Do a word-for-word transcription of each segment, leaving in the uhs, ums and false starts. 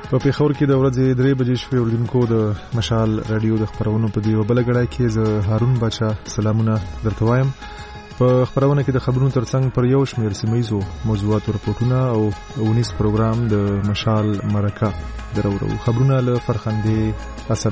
په پیښور کې د ورځې درې بجې شوې اوریدونکو د مشال رادیو د خبرونو په دی بل غړای کې زه هارون بچا سلامونه درته وایم. په خبرونه کې د خبرونو ترڅنګ پر یو شمېر سیمایزو موضوعاتو رپورټونه او ونیس پروګرام د مشال مرکه درورو. خبرونه له فرخندې اسد.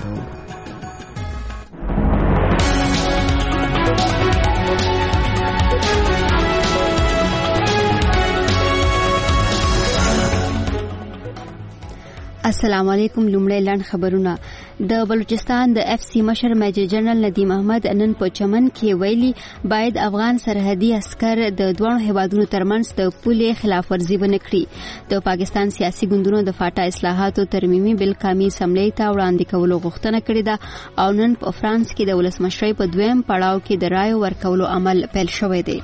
السلام علیکم. لومړی لاند خبرونه. د بلوچستان د اف سی مشر میجر جنرال ندیم احمد نن په چمن کې ویلي باید افغان سرحدي عسكر د دوه هیوادونو ترمنځ د پولې خلاف ورزي ونه کړي. د پاکستان سیاسي ګوندونو د فاټا اصلاحاتو ترمیمي بل قومي اسمبلی ته وړاندې کولو غوښتنه کړې ده او نن په فرانس کې د ولسمشرۍ په دویم پړاو کې د رایو ورکولو عمل پیل شوی دی.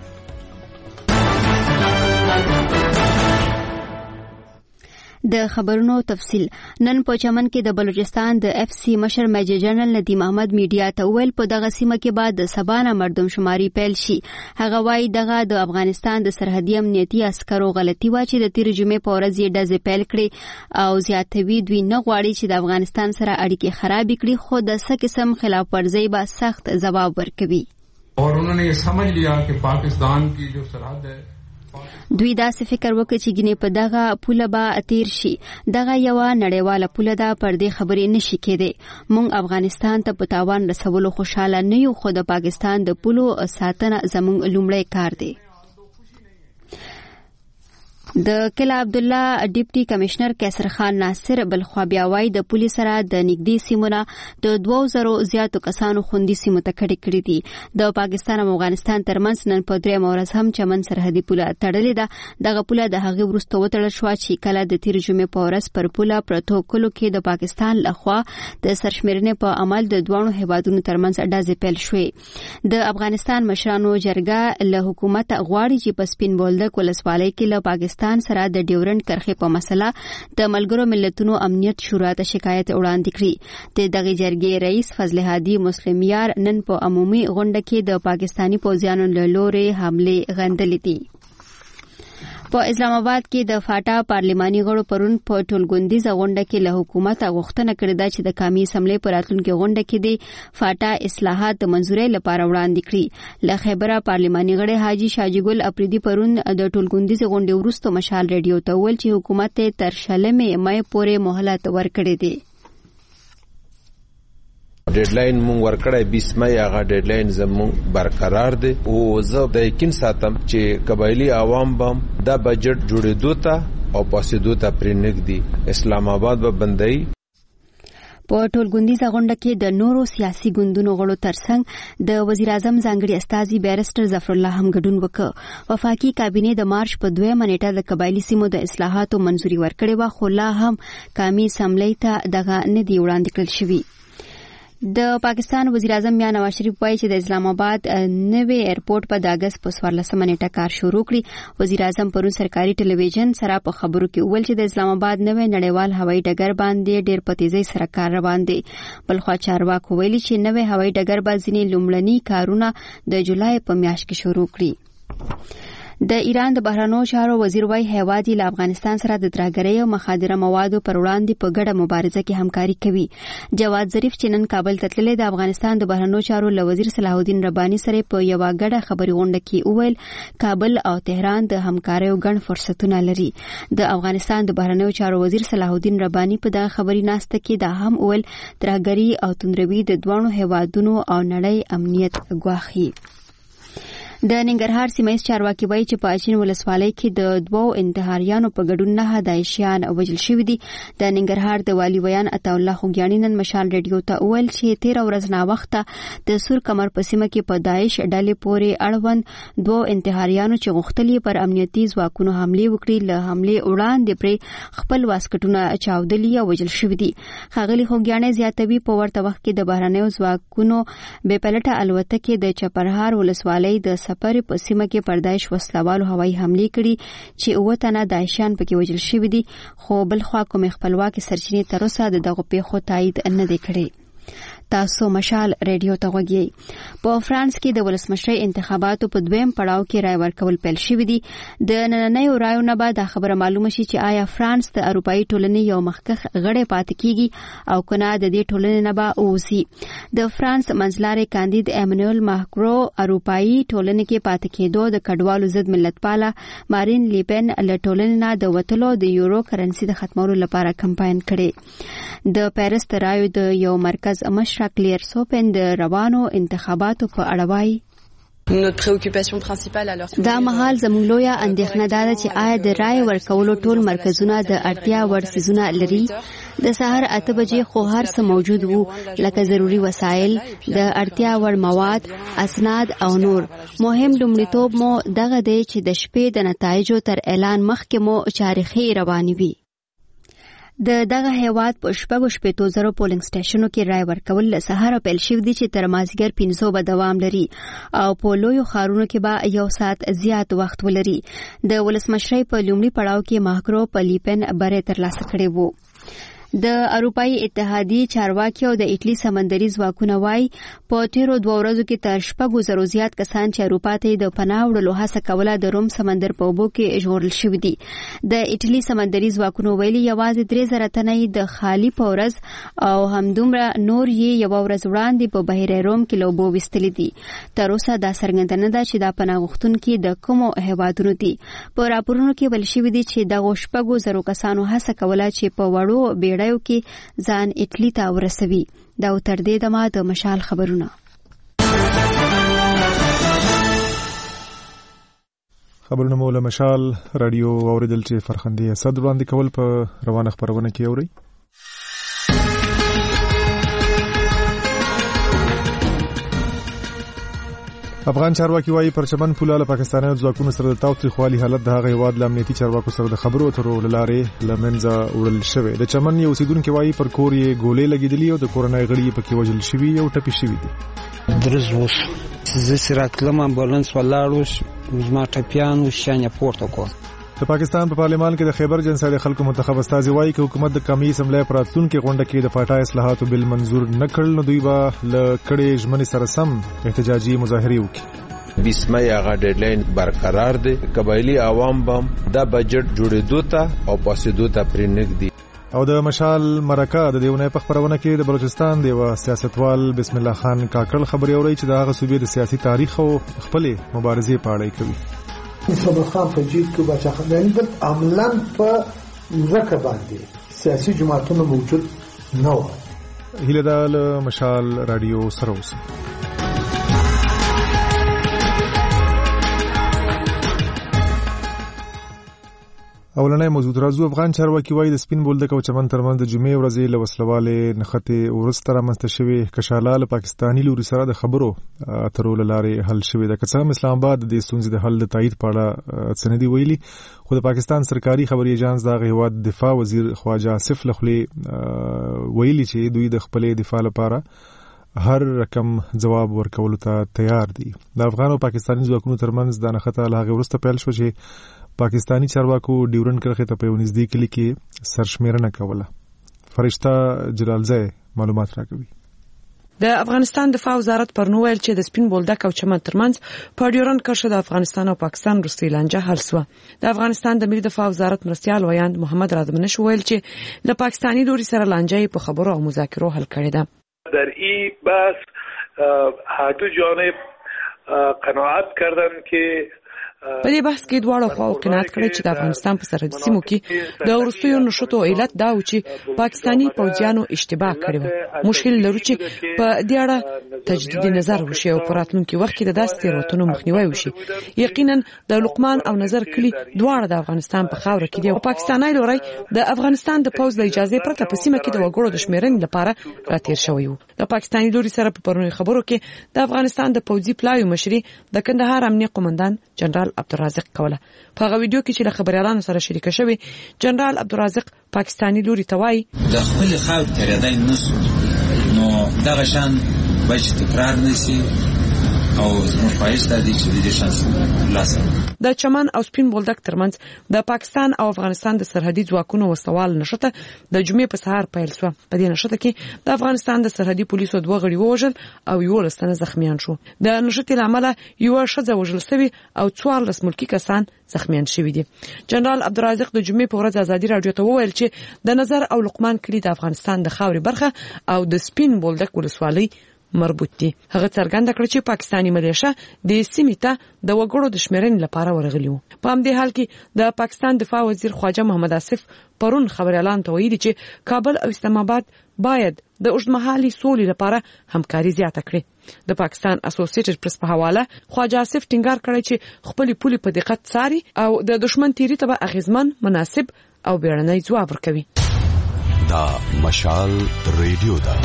د خبرونو تفصیل. نن په چمن کې د بلوچستان د اف سی مشر میجر جنرال ندیم احمد میډیا ته ویل په دغه سیمه کې بعد د سبانه مردم شماري پیل شي. هغه وايي دغه د افغانستان د سرحدي امنیتي عسکرو غلطي وا چې د تیر جمعې په ورځ یې ډزې پیل کړې او زیاتوي دوی نه غواړي چې د افغانستان سره اړیکې خراب کړي خو د څه قسم خلاف ورزي به سخت ځواب ورکوي. اور انہوں نے یہ سمجھ لیا کہ پاکستان کی جو سرحد ہے دوی داسې فکر وکړ چې ګینه په دغه پوله به تیر شي. دغه یو نړیواله پوله ده پر دې خبرې نشي کېده. مونږ افغانستان ته په تاوان رسولو خوشاله نه یو خو د پاکستان د پولو ساتنه زموږ لومړی کار دی. د کلا عبد الله ډیپټي کمشنر کیسر خان ناصر بلخوا بیا وايي د پولیس سره د نږدې سیمونه د دوه زره زیاتو کسانو خوندي سیمو ته کډې کړې دي. د پاکستان او افغانستان ترمنځ نن په درې مورز هم چمن سرحدي پوله تړلې ده. دغه پوله د هغې وروسته وتړل شو چې کله د تیر جمعې په ورځ پر پوله پرتو کلو کې د پاکستان لخوا د سرشمېرنې په عمل د دوه هیوادونو ترمنځ ډزې پیل شوې. د افغانستان مشرانو جرګه له حکومت غواړي چې په سپین بولدک ولسوالۍ کې له پاکستان سره د ډیورنډ کرښې په مسله د ملګرو ملتونو امنیت شورا ته شکایت وړاندې کړي. د دغه جرګې رئیس فضل هادي مسلم یار نن په عمومي غونډه کې د پاکستانی پوځیانو له لوري حمله غندلې دي. په اسلام آباد کې د فاټا پارلماني غړو پرون په ټولګوندیزه غونډه کې له حکومت غوښتنه کړې ده چې د قومي اسمبلی په راتلونکي غونډه کې د فاټا اصلاحات د منځورۍ لپاره وړاندې کړي. له خیبره پارلماني غړي حاجی شاجګل اپریدي پرون د ټولګوندیزه غونډې وروسته مشال ریډیو ته ویل چې حکومت تر شلمې مې پورې مهلت ورکړې ده. ډیډلاین مونږ ورکړای بیس مې هغه ډیډلاین زموږ برقرار دی او زه د یقین ساتم چې قبایلی عوام بم دا بجټ جوړېدو ته او پاسېدو ته پرېنګ دي. اسلام آباد به بندي. په ټولګوندیزه غونډه کې د نورو سیاسي ګوندونو غړو ترڅنګ د وزیر اعظم ځانګړي استازي بیرسټر ظفر الله هم ګډون وکړ. وفاقي کابینه د مارچ په دویمه نیټه د قبایلی سیمو د اصلاحاتو منځوري ورکړې و خو لا هم قومي اسمبلی ته دغه نه دی وړاندې کړل شوی. د پاکستان وزیر اعظم میاں نواز شریف وایي چې د اسلام آباد نوې ایرپورټ په د اگست په څوارلسمه نیټه کار شروع کړي. وزیر اعظم پرون سرکاري ټلویزیون سره په خبرو کې ویل چې د اسلام آباد نوې نړیوال هوایي ډګر باندې ډېر په تیزۍ سره کار روان دی. بلخوا چارواکو ویلي چې نوې هوایي ډګر به ځینې لومړني کارونه د جولای په میاشت کې شروع کړي. د ایران د بهرنیو چارو وزیر وايي هیواد له افغانستان سره د ترهګرۍ او مخدره موادو پر وړاندې په ګډه مبارزه کې همکاري کوي. جواد ظریف چې نن کابل ته تللی د افغانستان د بهرنیو چارو له وزیر صلاح الدین رباني سره په یو ګډه خبري غونډه کې وویل کابل او تهران د همکارۍ او ګڼ فرصتونه لري. د افغانستان د بهرنیو چارو وزیر صلاح الدین رباني په دغه خبري ناسته کې دا هم وویل ترهګرۍ او توندروي د دوه هیوادونو او نړۍ امنیت ګواښي. د ننګرهار سیمه چارواکي وایي چې په اچین ولسوالۍ کې د دوو انتحاریانو په ګډون نه داعشیان وژل شوي دي. د ننګرهار د والي ویان عطا الله خوګیاڼي نن مشال ریډیو ته وویل چې تیر ورځ نا وخته د سور کمر په سیمه کې په داعش ډلې پورې اړوند دوو انتحاریانو چې غوښتلي پر امنیتي ځواکونو حمله وکړي له حمله وړاندې پر خپل واسکټونه چاودلي او وژل شوي دي. ښاغلي خوګیاڼي زیاتوي په ورته وخت کې د بهرنیو ځواکونو بې پلټه الوتکې د چپرهار ولسوالۍ د سپر په سیمه کې پردایش وسلوالو هوایي حمله کړي چې اوه تنه داعشیان پکې وژل شوي دي خو بل خوا کوم خپلواکي سرچینې تر اوسه دغه پیښو تایید نه دی کړی. تاسو مشال ریډیو ته غوږی. په فرانس کې د ولسمشرۍ انتخاباتو په دویم پړاو کې رای ورکول پیل شوی دی. د نننۍ رایو نه بعد خبره معلومه شي چې آیا فرانس د اروپאי ټولنې یو مخکښ غړی پاتې کیږي او کنه د دې ټولنې نه به اوسي. د فرانس منځلاري کاندید ایمانوئل ماکرو اروپאי ټولنې کې پاتې کېدو د کډوالو ضد ملتپاله مارین لیپن له ټولنې نه د وټلو د یورو کرنسي د ختمولو لپاره کمپاین کړي. د پیرس ترایو د یو مرکز مشر کلیر سوپن د روانو انتخاباتو په اړه وایي دا مهال زموږ لویه اندېښنه ده چې آیا د رای ورکولو ټول مرکزونه د اړتیا وړ څیزونه لري. د سهار اته بجې خو هر څه موجود وو لکه ضروري وسایل، د اړتیا وړ مواد، اسناد او نور. مهم لومړیتوب مو دغه دی چې د شپې د نتایجو تر اعلان مخکې مو چارخي روانې وي. د دغه هیواد په شپږو شپېتو زرو پولینګ سټیشنو کې رای ورکول له سهاره پیل شوي دي چې تر مازدیګر پنځو به دوام لري او په لویو ښارونو کې به یو ساعت زیات وخت ولري. د ولسمشرۍ په لومړي پړاو کې ماکرو په لیپن بری ترلاسه کړی وو. د اروپאי اتحادیې چارواکي او د ایټلی سمندري ځواکونه وایي په تیرو دوه ورځو کې تر شپږو زرو زیات کسان چې اروپا ته د پناه وړلو هڅه کوله د روم سمندر په اوبو کې ژغورل شوي دي. د ایټلی سمندري ځواکونو ویلي یوازې درې زره تنه د خالي په ورځ او همدومره نور یې یوه ورځ وړاندې په بحیره روم کې له اوبو ویستلي دي. تر اوسه دا څرګنده نه ده چې دا پناه غوښتونکي د کومو هیوادونو دي. په راپورونو کې ویل شوي دي چې دغو شپږو زرو کسانو هڅه کوله چې په وړو بیړیو کې ځان اټلی ته ورسوي. دا تر دې دمه د مشال خبرونه. خبرونه مو له مشال رادیو اوریدل چې فرخندي اسد وړاندې کول په روانه خبرونه کې اوري. افغان چارواکي وايي پرچمن پوله له پاکستاني ځواکونو سره د تاوتریخوالي حالت د هغه هیواد له امنیتي چارواکو سره د خبرو اترو له لارې له منځه وړل شوی. د چمن یو اوسیدونکي وايي پر کور یې ګولې لګېدلې او د کورنۍ غړي یې پکې وژل شوي او ټپي شوي دي. درز وس زه سراتلم امبولانس ولاړو زما ټپیانو شانه پورته کو. د پاکستان په پارلمان کې د خیبر جنسا د خلکو منتخب استازي وايي چې حکومت د قومي اسمبلی پراتلون کې غونډه کې د فاټا اصلاحاتو بل منظور نه کړل نو دوی به له کړې ژمنې سره سم احتجاجي مظاهرې وکړي. بیس مې هغه ډیډلاین برقرار دی. قبایلی عوام بم د بجټ جوړېدو ته او پاسېدو ته پرې نږدې. او د مشال مرکه د دیونه په خبرونه کې د بلوچستان دی و سیاستوال بسم الله خان کاکړ خبري اوري چې د هغه صوبې د سیاسي تاریخ او خپل مبارزې په اړه کوي. صبر خان په جیب کې بچا خدای بل عملاً په ځکه باندې سیاسي جماعتونه موجود نه و. هیله د مشال رادیو سره اوسه. اولنۍ موضوع راځو. افغان چارواکي وايي د سپین بولدک او چمن ترمنځ د جمعې ورځې له وسلوالې نښتې وروسته رامنځته شوې کشاله له پاکستاني لوري سره د خبرو اترو له لارې حل شوې ده. که څه هم اسلام آباد د دې ستونزې د حل د تایید په اړه څه نه دي ویلي، خو د پاکستان سرکاري خبري ایجانس د هغه هیواد دفاع وزیر خواجه آصف له خولې ویلي چې دوی د خپلې دفاع لپاره هر رقم جواب ورکولو ته تیار دي. د افغان او پاکستاني ځواکونو ترمنځ د نښته له هغې وروسته پیل شو چې پاکستانی چارواکو ډیورن کرښې ته په یو نږدې کلي کې سرشمیرنه کوله. فرشته جلالزی معلومات راکوي. د افغانستان دفاع وزارت پرون ویل چې د سپین بولدک او چمن ترمنځ په ډیورن کرښه د افغانستان او پاکستان وروستۍ لانجه حل شوه. د افغانستان د ملي دفاع وزارت مرستیال ویاند محمد رادمنش ویل چې د پاکستانی لوري سره لانجه په خبرو او مذاکرو حل کړې ده. در این بحث هر دو جانب قناعت کردند که په دې بحث کې دواړو خواو قناعت کړی چې د افغانستان په سرحدي سیمو کې د وروستیو نښتو علت دا و چې پاکستاني پوځیانو اشتباه کړې وه. مشکل لرو چې په دې اړه تجدید نظر وشي او په راتلونکي وخت کې د داسې تېروتنو مخنیوی وشي. یقینا د لقمان او نظر کلي دواړه د افغانستان په خاوره کې دي او پاکستاني لوري د افغانستان د پوځ د اجازه پرته په سیمه کې د وګړو د شمیرنې لپاره راتیر شوی وو. د پاکستاني لوري سره په پرونی خبرو کې د افغانستان د پوځي پلایو مشري د کندهار امنیه قومندان جنرال عبدالرازق کوله. په هغه ویډیو کې چې له خبريالانو سره شریکه شوی جنرال عبدالرازق پاکستاني لوري ته وایي د خپل خاور ترېدای نسو نو دغه شان بچ تکرار نشي او زموږ پایښت دی چې د دې شانس لاسه د چمن او سپین بولدک ترمنځ د پاکستان او افغانستان د سرحدي ځواکونو وسوال نشته د جمعې په سهار پیل شو. په دې نشته کې د افغانستان د سرحدي پولیسو دوه غړي ووژل او یو لسنه زخمیان شو. د نشته لامل یو ښځه وژل شوې او څوارلس ملکی کسان زخمیان شوي دي. جنرال عبدالرازق د جمعې په ورځ ازادي راډیو ته وویل چې د نظر او لقمان کلی د افغانستان د خاورې برخه او د سپین بولدک ولسوالۍ مربوط دي. هغه څرګنده کړ چې پاکستانی ملیشه د سیمې ته د وګړو د شمیرنې لپاره ورغلي وو. په همدې حال کې د پاکستان دفاع وزیر خواجه محمد آصف پرون خبر اعلان ته ویلي چې کابل او اسلام آباد باید د اوږدمهالي سولې لپاره همکاري زیاته کړي. د پاکستان اسوسییټډ پریس په حواله خواجه آصف ټینګار کړی چې خپل پولي په دقت څاري او د دشمن تیری ته به اغیزمن، مناسب او بیړنی ځواب ورکوي. دا مشال ریډیو ده.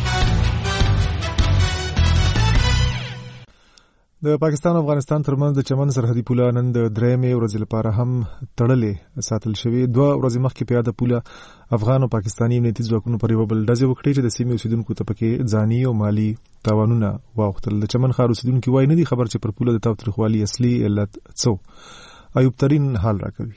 د پاکستان او افغانستان ترمنځ د چمن سرحدي پوله نن د درېمې ورځې لپاره هم تړلې ساتل شوې. دوه ورځې مخکې په یاده پوله افغان او پاکستاني امنیتي ځواکونو پر یوه بل ډزې وکړې چې د سیمې اوسیدونکو ته پکې ځاني او مالي تاوانونه واوښتل. د چمن ښار اوسیدونکي وایي نه دي خبر چې پر پوله د تاوتریخوالي اصلي علت څه. ایوب ترین حال راکوي.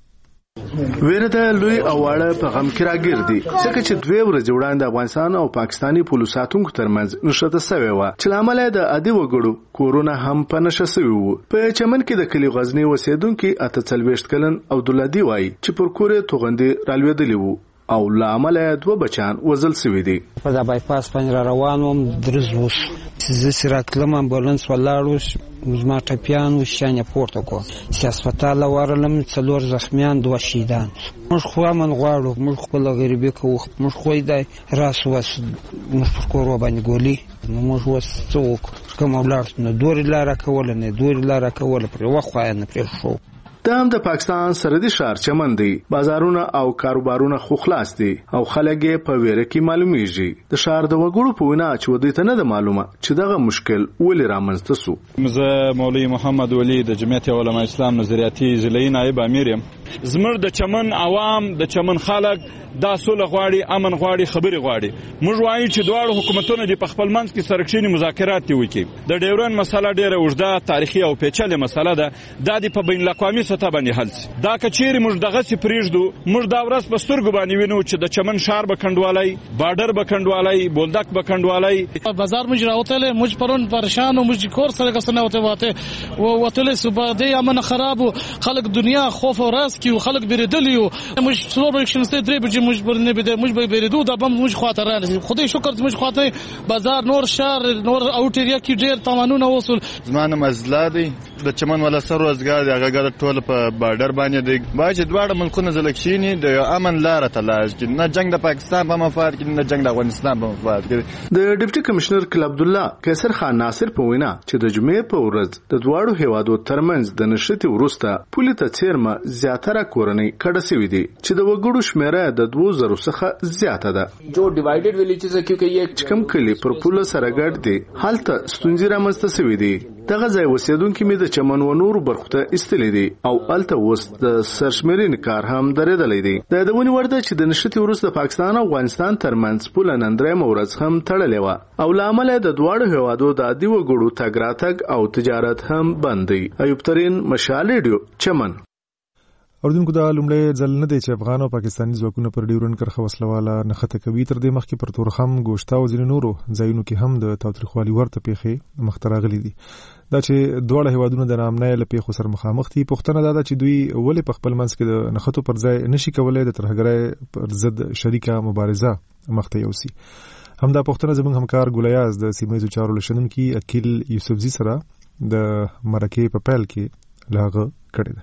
ویره د لوی او واړه په غم کې راګرځي ځکه چې دوه ورځې وړاندې افغانستان او پاکستاني پولیسو ساتونکو ترمنځ نښته شوې و چې لامل د عادي وګړو کورونه هم په نشه شوي وو. په چمن کې د کلی غزنی اوسیدونکو اته څلوېښت کلن او دولدي وایي چې پر کورې توغندې رالوېدلې وو او لامل دوه بچان وزل شوي دي. په دا بایپاس باندې را روان وم درز وس زه سراتلم امبولانس ولاړو زما ټپیان و شانه پورته کو سیاستاله ورلم څلور زخمیان دوه شهیدان. موږ خو امن غواړو، موږ خپل غریبي کوو، موږ خو دې راس وس موږ پر کور باندې ګولي موږ وس څوک کوم ولر نه دور لاره کول نه دور لاره کول پر وخت نه پر شو. دا هم د پاکستان سرحدي ښار چمن دی. بازارونه او کاروبارونه خو خلاص دي او خلک یې په ویره کې معلومیږي. د ښار د وګړو په وینا چې ودی ته نه ده معلومه چې دغه مشکل ولې رامنځته سو. زه مولوي محمد ولی د جمعیت علماء اسلام نظریاتي ضلعي نائب امیر یم. زموږ د چمن عوام د چمن خلک دا سوله غواړي، امن غواړي، خبري غواړي. موږ وایو چې دواړو حکومتونو د په خپل منځ کې سرکښینی مذاکرات وکړي. د ډیورن مسله ډیره اوږده تاریخي او پیچلې مسله ده. دا د په بین الاقوامي سطح باندې حل شي. دا کچېرې موږ دغه سي پریږدو موږ دا ورځ په سترګو باندې وینو چې د چمن ښار به کنډوالای، بارډر به کنډوالای، بولدک به کنډوالای. بازار موږ راوتل موږ پرون پریشان او موږ کور سره کسنه وته واته و وتل صبح د امن خراب خلک دنیا خوف او راس کی خلک بریدلی موږ څلور الیکشن ستې درې بجې موږ برنه بده موږ به بریدو دا بم موږ خاطر راځي. خدای شکر موږ خاطر بازار نور شهر نور اوټ ایریا کې ډیر تاوانونه وصول. زمانه مزلادي د چمن ولا سر روزګار دی هغه ګر ټول په بارډر باندې دی. باید دواړه ملکونه زلکشيني د امن لار ته لاړ چې نه جنگ د پاکستان په مفاد کې نه جنگ د افغانستان په مفاد کې. د ډیپټي کمشنر کل عبد الله قیصر خان ناصر په وینا چې د جمعې په ورځ د دواړو هیوادو ترمنځ د نشټي ورسته پولیس ته چیرمه زیاتره کورنۍ کډه سوي دي چې د وګړو شمیره د دوه زره څخه زیاته ده. جو ډیوایډډ ویلیجز کیونکه یہ کم کلی پر پوله سره ګډ دي حالت ستونزې رامنځته شوي دي. دغه ځای اوسیدونکو مې د چمن و نور برخته استلې دي او الته اوس د سرشمرین کار هم درېدلې دي. د دونی ورده چې د نشټي ورسته پاکستان او افغانستان ترمنځ پوله نن درې مورز هم تړلې و او لامل د دواړو هوادو د عادي وګړو تګ راتګ او تجارت هم بند دي. ایوب ترین مشال ریډیو چمن. اوردونکو دا لومړی ځل نه دی چې افغان او پاکستاني ځواکونه پر ډیورن کرښه وسلواله نښته کوي. تر دې مخکې پر تورخم، ګوشتا او ځینو نورو ځایونو کې هم د تاوتریخوالي ورته پیښې مخته راغلي دي. دا چې دواړه هیوادونه د ناامنۍ له پیښو سره مخامخ دي. پوښتنه دا ده چې دوی ولې په خپل منځ کې د نښتو پر ځای نشي کولی د ترهګرۍ پر ضد شریکه مبارزه مخته یوسي. همدا پوښتنه زموږ همکار ګولیاز د سیمه ییزو چارو له شنونکي اکیل یوسفزي سره د مرکې په پیل کې له هغه کړې ده.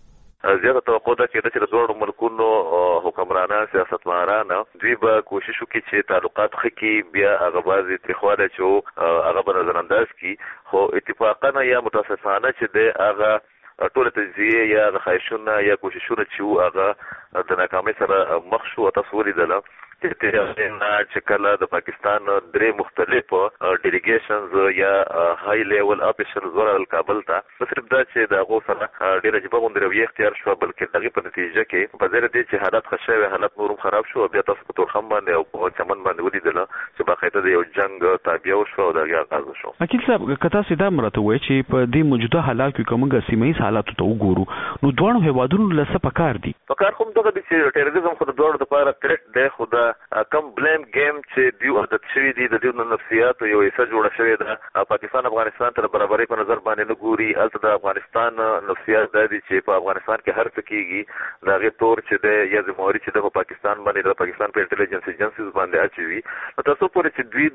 زیاته توقع ده چې د دواړو ملکونو حکمرانان سیاستمداران دوی به کوشش وکړي چې تعلقات ښه کړي، بیا هغه بعضې تریخوالی چې هغه به نظرانداز کړي. خو اتفاقا یا متاسفانه چې دی هغه ټوله تجزیې یا خواهشونه یا کوششونه چې وو هغه د ناکامۍ سره مخ شو. تاسو ولیدله چې کله د پاکستان درې مختلف ډیلیګیشنز یا های لیول اپریشنز ورغلل کابل ته، نو صرف دا چې د هغو سره ډېره عجیبه غوندې رویه اختیار شوه، بلکې د هغې په نتیجه کې په ځای له دې چې حالات ښه شوی حالات نور هم خراب شو، بیا تاسو په تورخم باندې او په چمن باندې ولیدله چې باقاعده د یو جنګ تابعه وشوه او د هغې آغاز وشو. وکیل صاحب که تاسو دا راته ووایئ چې په دې موجوده حالات کې که موږ سیمه ییز حالاتو ته وګورو نو دواړو هېوادونو له څه پکار دي؟ پکار خو همدغه دي چې ټیرریزم خو د دواړو دپاره تھریټ دی، خو دا کم بلیم گیم چې دوی عادت شوي دي د دوی د نفسیاتو یو حصه جوړه شوې ده. پاکستان افغانستان ته د برابرۍ په نظر باندې نه ګوري، هلته د افغانستان نفسیات دا دي چې په افغانستان کې هر څه کېږي د هغې تور چې دی یا ذمهواري چې ده په پاکستان باندې د پاکستان په انټلیجنس ایجنسیز باندې اچوي. نو تاسو پورې چې دوی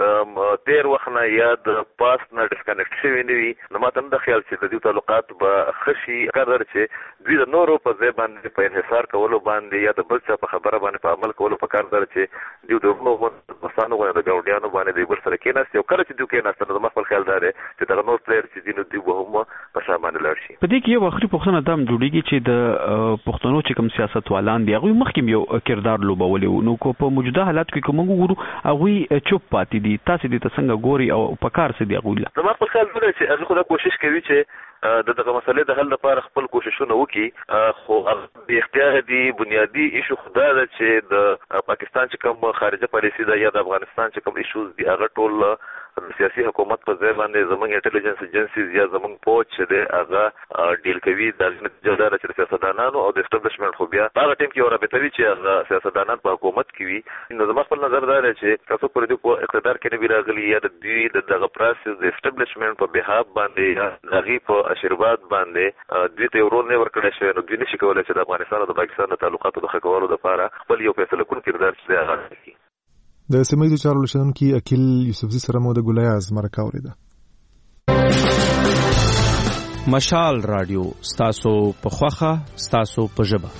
د تېر وخت نه یا د پاست نه ډسکنیکټ شوي نه وي، نو ما ته هم د خیال چې د دوی تعلقات به ښه شي. قدر چې دوی د نورو په ځای باندې په انحصار کولو باندې یا د بل چا په خبره باندې په عمل کولو په کار در چې دوی د ورونو دوستانو باندې د ګاونډیانو باندې دوی بل سره کېناستي، او کله چې دوی کېناستل نو زما خپل خیال دا دی چې دغه نور پلیر چې دي نو دوی به هم په شا باندې لاړ شي. په دې کې یو آخري پوښتنه دا هم جوړېږي چې د پښتنو چې کوم سیاستوالان دي هغوی مخکې یو کردار لوبولی و، نو که په موجوده حالاتو کې که موږ وګورو هغوی چوپ پاتې دي، تاسې دې ته څنګه ګوري او په کار څه دي هغوی له؟ زما خپل خیال دا دی چې هغوی خو دا کوشش کوي چې د دغه مسلې د حل لپاره خپل کوششونه وکړي، خو بې اختیاره دي. بنیادي ایشو خو دا ده چې د پاکستان چې کوم خارجه پالیسي ده یا د افغانستان چې کوم ایشوز دي هغه ټول د سیاسي حکومت په ځای باندې زموږ انټلیجنس ایجنسیز یا زموږ پوج چې دی هغه ډیل کوي. د نتیجه دا ده چې د سیاستدانانو او د اسټابلیشمنټ خو بیا په هغه ټایم کې یو رابطه وي چې هغه سیاستدانان په حکومت کې وي. نو زما خپل نظر دا دی چې تاسو پورې دوی په اقتدار کې نه وي راغلي یا د دوی د دغه پروسس د اسټابلیشمنټ په بحاب باندې یا د هغې په آشیرواد باندې دوی ته یو رول نه ورکړی شوی، نو دوی نشي کولی چې د افغانستان او د پاکستان د تعلقاتو د ښه کولو لپاره خپل یو فیصله کون کردار چې دی هغه کړي. د سیمه ییزو چارو لشنونکي اکیل یوسفزي سره مو د ګلایاز مرکه اورېده. مشال رادیو ستاسو په خوښه ستاسو په ژبه.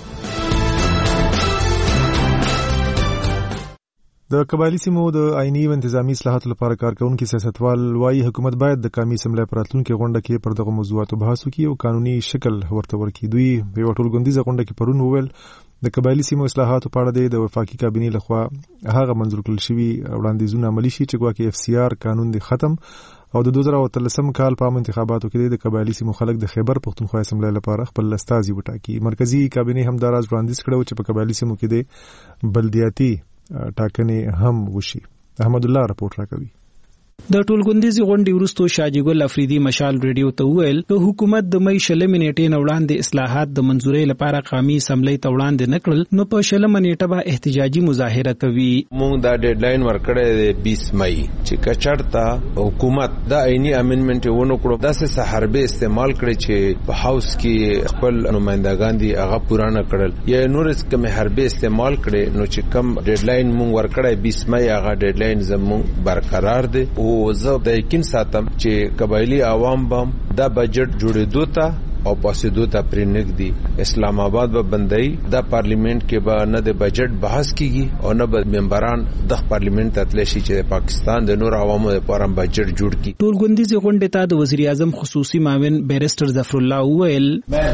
د قبایلی سیمو د آئینی او انتظامی اصلاحاتو لپاره کارکونکي سیاستوال وايي حکومت باید د قومي اسمبلی پر راتلونکي غونډه کې پر دغه موضوعاتو بحث وکړي او قانوني شکل ورته ورکړي. دوی په یوه ټولګونیزه غونډه کې پرون وویل د قبایلی سیمو اصلاحاتو په اړه د وفاقي کابینې لخوا هغه منظور کړل شوي وړاندیزونه عملي شي چې ګواکې اف سی آر قانون دی ختم او د دوه زره اتلسم کال په عام انتخاباتو کې د قبایلی سیمو خلک د خیبر پښتونخوا اسمبلی لپاره خپل استازي وټاکي. مرکزی کابینې هم دا راز وړاندیز کړو چې په قبایلی سیمو کې د بلدیاتي ټاکنې هم وشي. احمد الله رپورټ راکوي. د ټولګوندیزي غونډې وروسته شاجي ګل افریدي مشال ریډیو ته وویل چې حکومت د مې شلمې نیټې نه وړاندې اصلاحات د منځورۍ لپاره قومي اسمبلی ته وړاندې نه کړل، نو په شلمه نیټه به احتجاجي مظاهره کوي. موږ دا ډیډلاین ورکړی دی بیس مئی چې که چېرته حکومت دا عیني امینډمنټ ونه کړو داسې څه حربې استعمال کړي چې په هاوس کې خپل نمایندګان دي هغه پوره نه کړل یا نورې کومې حربې استعمال کړي، نو چې کوم ډیډلاین موږ ورکړی بیس مئی هغه ډیډلاین زموږ برقرار دی او زه د یقین ساتم چې قبایلی عوام بم دا بجټ جوړېدو ته او پاسېدو ته پرې نږدي. اسلام آباد به بندي دا پارلیمنت کې به نه د بجټ بحث کیږي او نه به ممبران د پارلیمنت ته تللی شي چې پاکستان د نور عوامو لپاره بجټ جوړ کړي. ټولګوندیزي غونډې ته د وزیر اعظم خصوصي معاون بیرسټر ظفر الله وویل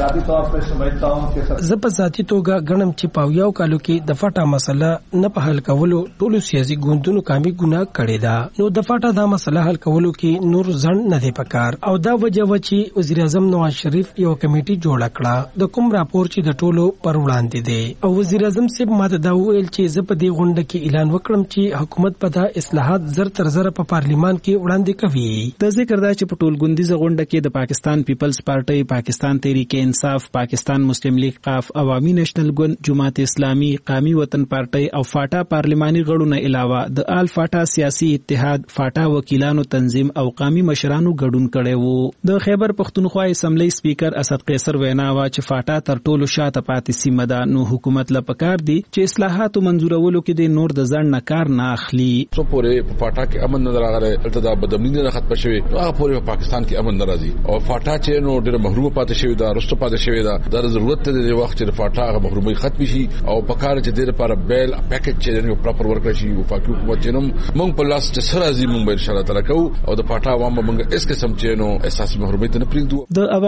زه په ذاتي توګه ګڼم چې په یو کالو کې د فاټا مسله نه په حل کولو ټولو سیاسي ګوندونو کامي ګناه کړې ده، نو د فاټا دا مسله حل کولو کې نور ځنډ نه دی پکار او دا وجه و چې وزیر اعظم نواز شریف یو کمیټي جوړه کړه د کوم راپور چې د ټولو پر وړاندې دی. او وزیر اعظم صاحب ماته دا وویل چې زه په دې غونډه کې اعلان وکړم چې حکومت په دا اصلاحات زر تر زر په پارلیمان کې وړاندې کوي. د ذکر دا چې په ټولګوندیزه غونډه کې د پاکستان پیپلز پارټي، پاکستان تحریک انصاف، پاکستان مسلم لیگ قاف، عوامي نېشنل ګوند، جماعت اسلامي، قومي وطن پارټي او فاټا پارلیماني غړو نه علاوه د آل فاټا سیاسي اتحاد، فاټا وکیلانو تنظیم او قومي مشرانو ګډون کړي وو. د خیبر پښتونخوا اسمبلی سپیکر اسد قیصر وینا وا چې فاټا تر ټولو شاته پاتې سیمه ده، نو حکومت له پکار دی چې اصلاحاتو منظورولو کې د نور د ځنډ نه کار نه اخلي. څو پورې په فاټا کې امن نه راغلی التدا بدامنی نه ختم شوی، هغه پورې په پاکستان کې امن ناراضي او فاټا چې نو ډېر محروم پاتې شوی دا رستو پاتې شوی دا د ضرورت ته د وخت چې فاټا هغه محرومي ختم شي او په کار چې د لپاره بیل پیکج چې نو پراپر ورکړي شي وفاقي حکومت چې نو موږ په لاس چې سره ازي موږ ان شاء الله تعالی کوو او د فاټا عوام موږ اس قسم چې نو اساسي محرومي ته نه پریږدو. د عوامي نېشنل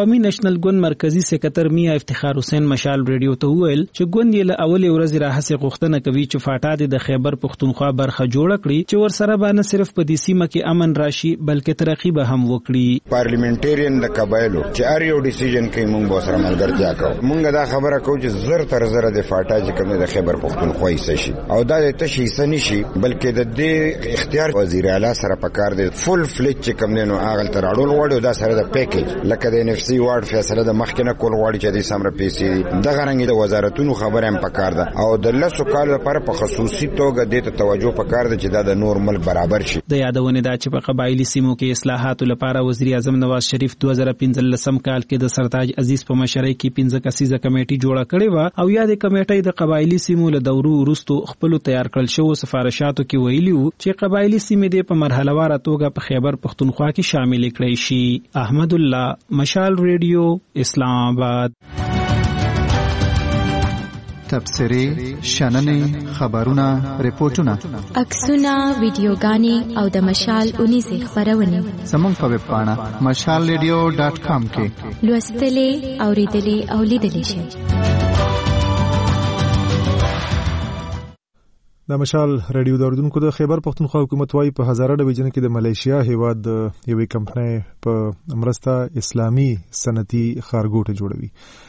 نېشنل ګوند مرکزی سکرټر میا افتخار حسین مشال ریډیو ته وویل چې ګوند یې له اولې ورځې راهیسې غوښتنه کوي چې فاټا د خیبر پښتونخوا برخه جوړه کړي چې ورسره به نه صرف په دې سیمه کې امن راشي بلکې ترقی به هم وکړي. پارلیمنټریان د قبایلو چې هر یو ډیسیژن کوي موږ به سره ملګرتیا کوو. موږ دا خبره کوو چې زر تر زر د فاټا چې کوم د خیبر پښتونخوا حصہ شي او دا د تشي حصہ نشي بلکې د دې اختیار وزیر اعلی سره پکار دی فل فلیج چې کوم نه نو اغل تر اړول وړو دا سره د پیکیج لکه د ان اف سی وارد فیصله د مخکنه کول وړي چې د سمره پیسې د غرنګ د وزارتونو خبره هم پکار ده او د لسو کال لپاره په خصوصي توګه د توجه پکار ده چې دا د نور ملک برابر شي. د یادونه دا چې په قبایلی سیمو کې اصلاحاتو لپاره وزیر اعظم نواز شریف دوه زره پنځلسم کال کې د سرتاج عزیز په مشرۍ کې پنځه کسیزه کمیټه جوړه کړې و او یا د کمیټې د قبایلی سیمو له دورو وروسته خپل تیار کړل شو سفارشاتو کې ویلي وو چې قبایلی سیمې د په مرحله واره توګه په خیبر پښتونخوا کې شامل کړي شي. احمد الله مشال ریډیو اسلام آباد. تبصرې شننې خبرونه ریپورتونه عکسونه ویډیوګانې او د مشال اونیزه خبرونه زموږ په ویب پاڼه مشال ریډیو ډاټ کام کې لوستلې اوریدلې او لیدلې شئ. د مشال ریډیو د اوریدونکو د خیبر پښتونخوا حکومت وايي په هزاره ډیویژن کې د ملیشیا هیواد یوې کمپنۍ په مرسته اسلامي صنعتي خارګوټ جوړوي.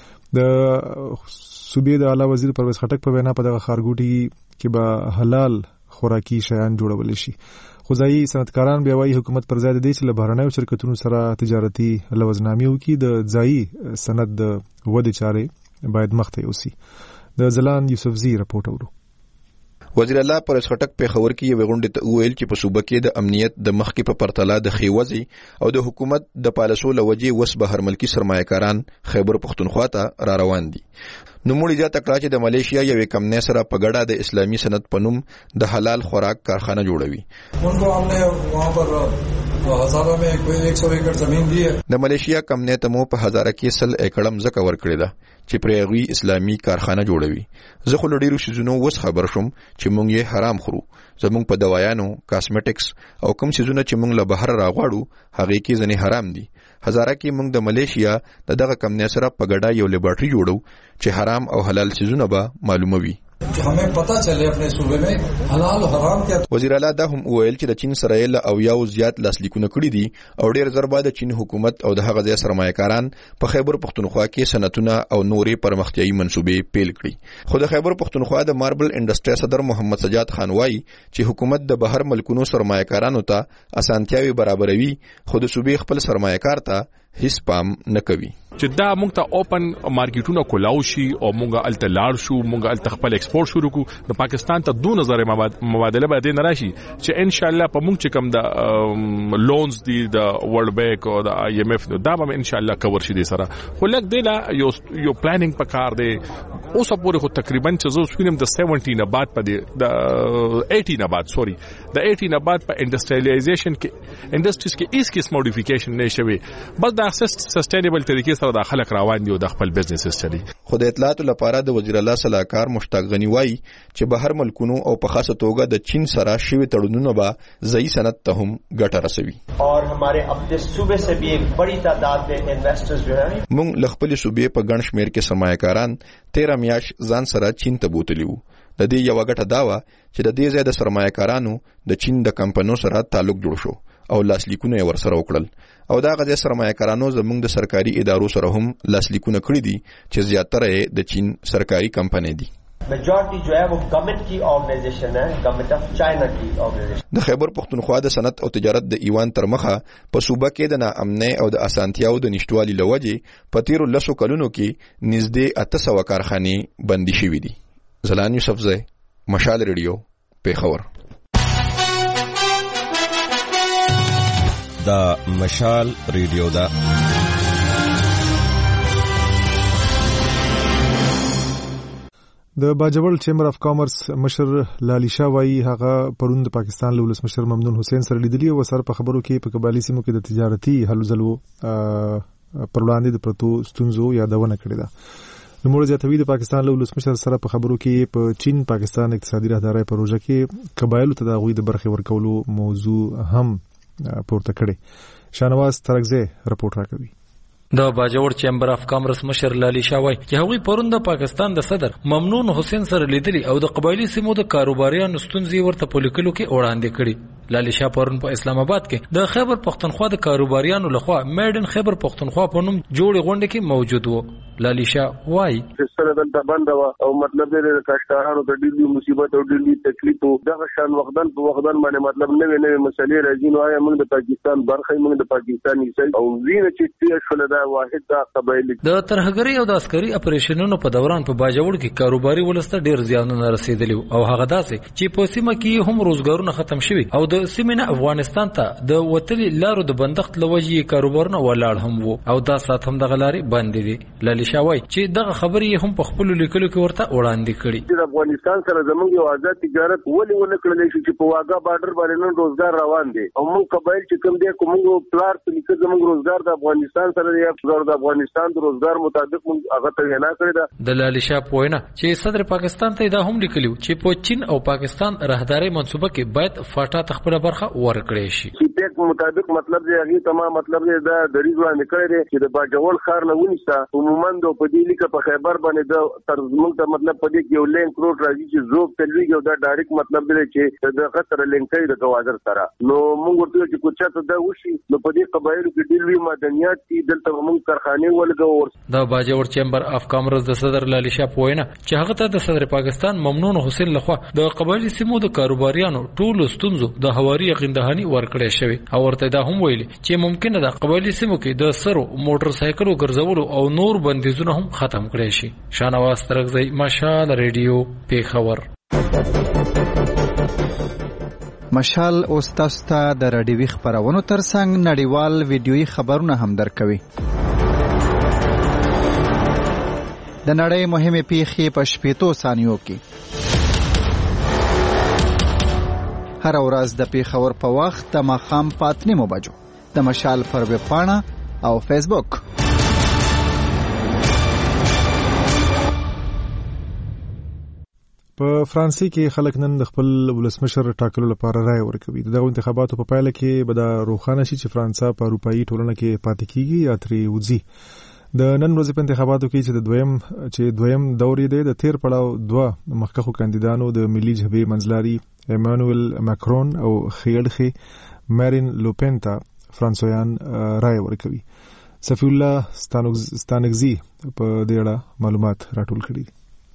د صوبې د اعلی وزیر پرویز خټک په وینا په دغه خارګوټي کې به حلال خوراکي شیان جوړول شي. خو ځایي صنعتکاران بیا وايي حکومت پر ځای د دې چې له بهرنیو شرکتونو سره تجارتي لوزنامې وکړي د ځایي صنعت د ودې چارې باید مخته یوسي. د ځلان یوسفزي رپورټ اورو. وزیر الله پرویز خټک په خبر کې یو غونډه ته ویل چې په صوبه کې د امنیت د مخکې په پرتله د خیوزي او د حکومت د پالیسو لوجې وس بهر ملکی سرمایه‌کاران خیبر پښتونخوا ته را روان دي. نو موږ اجازه تکړه چې د ملیشیا یوې کمپنۍ سره په ګډه د اسلامي صنعت په نوم د حلال خوراک کارخانه جوړوي. उनको हमने वहाँ पर हजारा में कोई एक सौ एकड़ जमीन दी है. د ملیشیا کمپنۍ ته مو په هزاره کې سل ایکړم ځکه ورکړی ده چې پرېغوي اسلامي کارخانه جوړوي. زه خو ډیرو شیزونو وس خبر شوم چې مونږ یې حرام خورو. زمونږ په دوايانو کاسمیټکس او کوم شیزونه چې مونږ له بهر راغواړو هغه کې ځنې حرام دي. هزاره کې مونږ د ملیشیا د دغه کمپنۍ سره په ګډه یو لیبارټری جوړو چې حرام او حلال شیزونه به معلوموي. हमें पता चले अपने सूबे में हलाल और हराम क्या. وزیر اعلی دا هم ویل چې د چین سره یې او یو زیات لاسلیکونه کړی دي او ډیر زر بعد د چین حکومت او د هغه ځای سرمایه‌کاران په خیبر پښتونخوا کې صنعتونه او نورې پرمختیايي منصوبې پیل کړي. خو د خیبر پښتونخوا د ماربل انډستری صدر محمد سجاد خان وایي چې حکومت د بهر ملکونو سرمایه‌کارانو ته اسانتیاوي برابروي خو د صوبې خپل سرمایه‌کار ته هیڅ پام نه کوي. چې دا موږ ته اوپن مارکیټونه کولاو شي او موږ الته لاړ شو موږ الته خپل ایکسپورت شروع کو د پاکستان ته دوه نظر مبادله باندې نراشي چې ان شاء الله په موږ چې کوم د لونز دی د ورلد بانک او د آی ایم ایف دا به ان شاء الله کور شي دي سره خو لکه دی لا یو یو پلانینګ پکار دی اوس پورې خو تقریبا چې زو سپینم د سیونټین بعد په دی د ایټین بعد سوري د ایټین بعد په انډستریالایزیشن کې انډستریز کې اس کیس موډیفیکیشن نه شوي بس د سسټینبل طریقې سره د خلک روان دي او د خپل بزنس چلی. خو د اطلاعاتو لپاره د وزیر الله صلاحکار مشتاق غنی وایي چې بهر ملکونو او په خاصه توګه د چین سره شوی تړونونه به ځای صنعت ته هم ګټه رسوي. اور ہمارے اپنے صوبے سے بھی ایک بڑی تعداد میں انویسٹرز جو ہیں موږ ل خپل صوبې په ګڼ شمیر کې سرمایه‌کاران تیرہ میاش ځان سره چین ته بوتلی وو. د دې یو غټه داوا چې د دې ځای د سرمایه‌کارانو د چین د کمپنیو سره تعلق جوړ شو او لاسلیکونه یې ورسره وکړل او دا غځه سرمایه‌کارانو زموږ د سرکاري ادارو سره هم لاسلیکونه کړی دي چې زیاتره یې د چین سرکاري کمپنۍ دي. میجورټي جو ہے وہ گورنمنٹ کی آرگنائزیشن ہے گورنمنٹ اف چائنا کی آرگنائزیشن. د خیبر پښتونخوا د صنعت او تجارت د ایوان تر مخه په صوبه کې د ناامنۍ او د اسانتیاو د نشټوالي لوجې په تیرو لسو کلونو کې نږدې اته سوه کارخانې بندي شوې دي. زلان یوسفزی مشال ریډیو پیښور. دا مشال ریډیو دا د باجوړ چیمبر اف کامرس مشر لالیشا وایي هغه پرون د پاکستان له ولسمشر ممنون حسین سره لیدلی او سره په خبرو کې په قبایلی سیمو کې د تجارتي هلو ځلو پر وړاندې د پرتو ستونزو یادونه کړې ده. نو موږ زیاتوي د پاکستان له ولسمشر سره په خبرو کې په چین پاکستان اقتصادي راهدارۍ پروژه کې قبایلو ته د غوي د برخې ورکولو موضوع هم پورته کړي. شانواز ترکزی رپورټ راکوي. د باجوړ چیمبر اف کامرس مشر لالی شاه وایي چې هغوی پرون د پاکستان د صدر ممنون حسین سره لیدلي او د قبایلی سیمو د کاروباریانو ستونزې ورته په لیکلو کې وړاندې کړي. لالی شاه پرون په اسلام آباد کې د خیبر پختونخوا د کاروباریانو لخوا میډن خیبر پختونخوا په نوم جوړې غونډه کې موجود وو. لالی شاه وایي سره دلته بند او مطلب د کاشکارانو د ډیلی مصیبت او ډیلی تکلیف دغه شان وخدان په وخدان باندې مطلب نوې نوې مسلې راځي. نو آیا موږ د پاکستان برخه موږ د پاکستان حصہ او وینه چې تیر شول دا واحد د قبایلی د ترهګری او د عسکري اپریشنونو په دوران په باجوړ کې کاروباري ولسته ډیر زیانونه رسیدلی او هغه داسې چې په سیمه کې هم روزګارونه ختم شوي او د سیمې نه افغانستان ته د وتلي لارو د بندښت لوجې کاروبارونه ولاړ هم وو او دا سات هم دغه لارې بندې دي. لالی شاه وایي چې دغه خبرې هم په خپل لیکلو کې ورته وړاندې کړي. د افغانستان سره زموږ یو آزاد تجارت ولې ونه کړل شي چې په واګا بارډر باندې نن روزګار روان دي او موږ قبایل چې کوم دي کومو پلار ته لیکل زموږ روزګار د افغانستان سره دی او د افغانستان د روزګار مطابق موږ هغه ته نه کړی دا. د لالی شاه پوینه چې صدر پاکستان ته دا هم لیکلیو چې په چین او پاکستان راهداري منصوبه کې باید فاټا تخپل برخه ورکړي شي. چې په مطابق مطلب دی هغه تمام مطلب دی دا د ریزوان کړی دی چې د باجوړ خار نه ونیستا عموما د په دې لیکه په خیبر باندې د تر زموږ ته مطلب په دې کې یو لینک روډ راځي چې زوب تلويږي او دا ډایرکټ مطلب دی چې د خطر لینکې د گوازر سره. نو موږ ورته چې کوڅه ته دا وشي نو په دې قبایلو کې ډیلوي معدنیات دي دلته موږ کارخانه ولګو. د باجوړ چیمبر اف کامرس د صدر لالی شاه پوینه چې هغه ته د صدر پاکستان ممنون حسین لخوا د قبایلی سیمو د کاروباریانو ټولو ستونزو د هواري یقیندهاني ورکړې شوی او ورته دا هم ویلي چې ممکنه د قبایلی سیمو کې د سرو موټر سایکلو ګرځولو او نور بندیزونه هم ختم کړي شي. شانواز ترغزی مشال ریډیو پیښور. مشال اوس تاسو ته د رادیوي خبرونو ترڅنګ نړیوال ویډیويي خبرونه هم درکوي. د نړۍ مهمه پیښې په شپږو ثانیو کې هر ورځ د پیښور په وخت د ماښام په اته نیمو بجو د مشال پر ویب پاڼه او فیسبوک. په فرانسې کې خلک نن د خپل ولسمشر ټاکلو لپاره رائے ورکوي. دغه انتخاباتو په پایله کې به دا روښانه شي چې فرانسه په اروپایي ټولنه کې پاتې کیږي یا ترې وځي. د نن ورځې په انتخاباتو کې چې د دویم چې دویم دور دی د تیر پړاو دوه مخکښو کاندیدانو د ملي جبهې منځلاري ایمانوئل ماکرون او خیړخې مارین لوپین ته فرانسویان رائے ورکوي. صفی الله ستانکزي په دې اړه معلومات راټول کړي.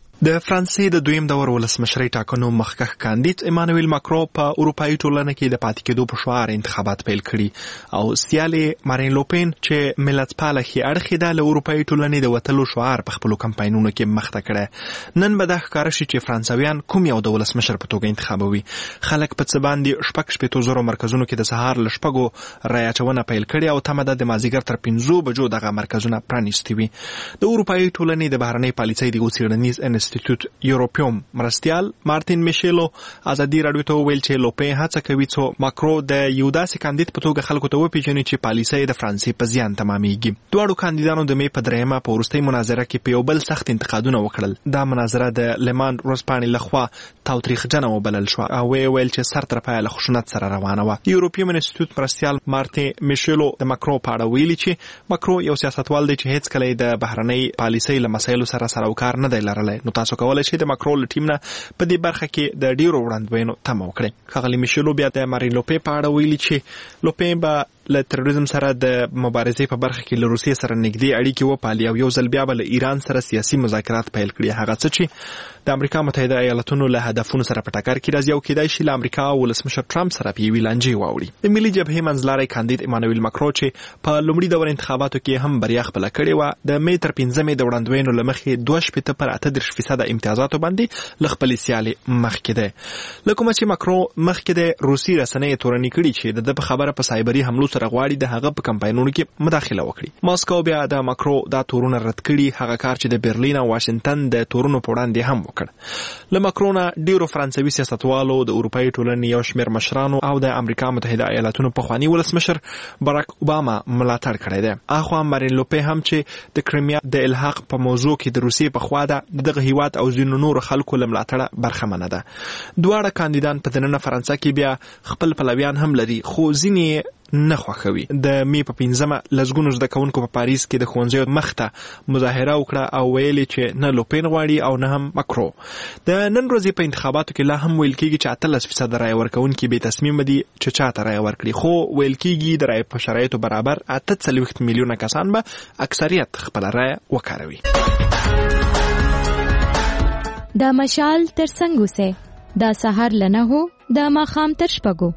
د فرانسې د دویم دور ولسمشرۍ ټاکنو مخکښ کاندید ایمانوئل ماکرون په اروپایي ټولنه کې د پاتې کېدو په شعار انتخابات پیل کړي او سیالې مارین لوپین چې ملتپاله ښي اړخې ده له اروپایي ټولنې د وتلو شعار په خپلو کمپاینونو کې مخته کړی. نن به دا ښکاره شي چې فرانسویان کوم یو د ولسمشر په توګه انتخابوي. خلک په څه باندې شپږ شپېتو زرو مرکزونو کې د سهار له شپږو رایه اچونه پیل کړې او تمه ده د مازدیګر تر پنځو بجو دغه مرکزونه پرانیستي وي. د اروپایي ټولنې د بهرنۍ پالیسۍ د څېړنیز انسټیټیوټ یوروپیوم مرستیال مارتین میشیلو ازادي راډیو ته ویل چې لوپین هڅه کوي چې ماکرون د یو داسې کاندید په توګه خلکو ته وپیژني چې پالیسۍ د فرانسې په زیان تمامېږي. دواړو کاندیدانو د مې په دریمه په وروستۍ مناظره کې په یو بل سخت انتقادونه وکړل. دا مناظره د لماند ورځپاڼې لخوا تاوتریخجنه وبلل شوه او ویل چې سر تر پایه له خشونت سره روانه وه. یوروپیوم انسټیټیوټ مرستیال مارتین میشیلو د ماکرون په اړه ویلي چې ماکرون یو سیاستوال دی چې هیڅ کله د بهرنۍ پالیسۍ له مسایلو سره سره وکړ نه دی لرلی. نو تاسو کولای شئ د ماکرون له ټیم نه په دې برخه کې د ډیرو وړاندوینو تمه وکړي. ښاغلي میشیلو بیا د مارین لوپین په اړه ویلي چې لوپین به له تروریزم سره د مبارزې په برخه کې له روسیې سره نږدې اړیکې وپالي او یو ځل بیا به له ایران سره سیاسي مذاکرات پیل کړي. هغه څه چې د امریکا متحده ایالاتونو له هدفونو سره په ټکر کې راځي او کېدای شي له امریکا او ولسمشر ټرمپ سره په یوې لانجې واوړي. د ملي جبهې منځلاری کاندید ایمانوئل ماکرون چې په لومړي دور انتخاباتو کې هم بریا خپله کړې وه د مې تر پنځمې د وړاندوینو له مخې دوه شپېته پر اته دېرش فیصده امتیازاتو باندې له خپلې سیالې مخکې دی. له کومه چې ماکرون مخکې د روسي رسنیو تورنې کړي چې د ده په خبره په سایبري حملو سره غواړي د هغه په کمپاینونو کې مداخله وکړي. ماسکو بیا د ماکرون دا تورونه رد کړي، هغه کار چې د برلین او واشنگټن د تورونو په وړاندې هم وکړ. له ماکرون ډیرو فرانسوي سیاستوالو، د اروپایي ټولنې یو شمېر مشرانو او د امریکا متحده ایالاتونو پخواني ولسمشر باراک اوباما ملاتړ کړی دی. اخوا مارین لوپین هم چې د کریمیا د الحاق په موضوع کې د روسیې په خوا ده دغه هیواد او ځینو نورو خلکو له ملاتړه برخمنه ده. دواړه کاندیدان په دننه فرانسه کې بیا خپل پلویان هم لري، خو ځینې نه خوښوي. د می په پنځمه لزګونو زده کوونکو په پاریس کې د ښوونځیو مخته مظاهره وکړه او ویلي چې نه لوپین غواړي او نه هم ماکرو. د نن ورځې په انتخاباتو کې لا هم ویل کېږي چې اتلس فیصد رای ورکوونکي بې تصمیمه دي چې چاته رای ورکړي، خو ویل کېږي د رای په شرایطو برابر اته څلوېښت میلیونه کسان به اکثریت خپله رای وکاروي. د مشال تر څنګ اوسئ، د سهار له نهو د ماښام تر شپږو.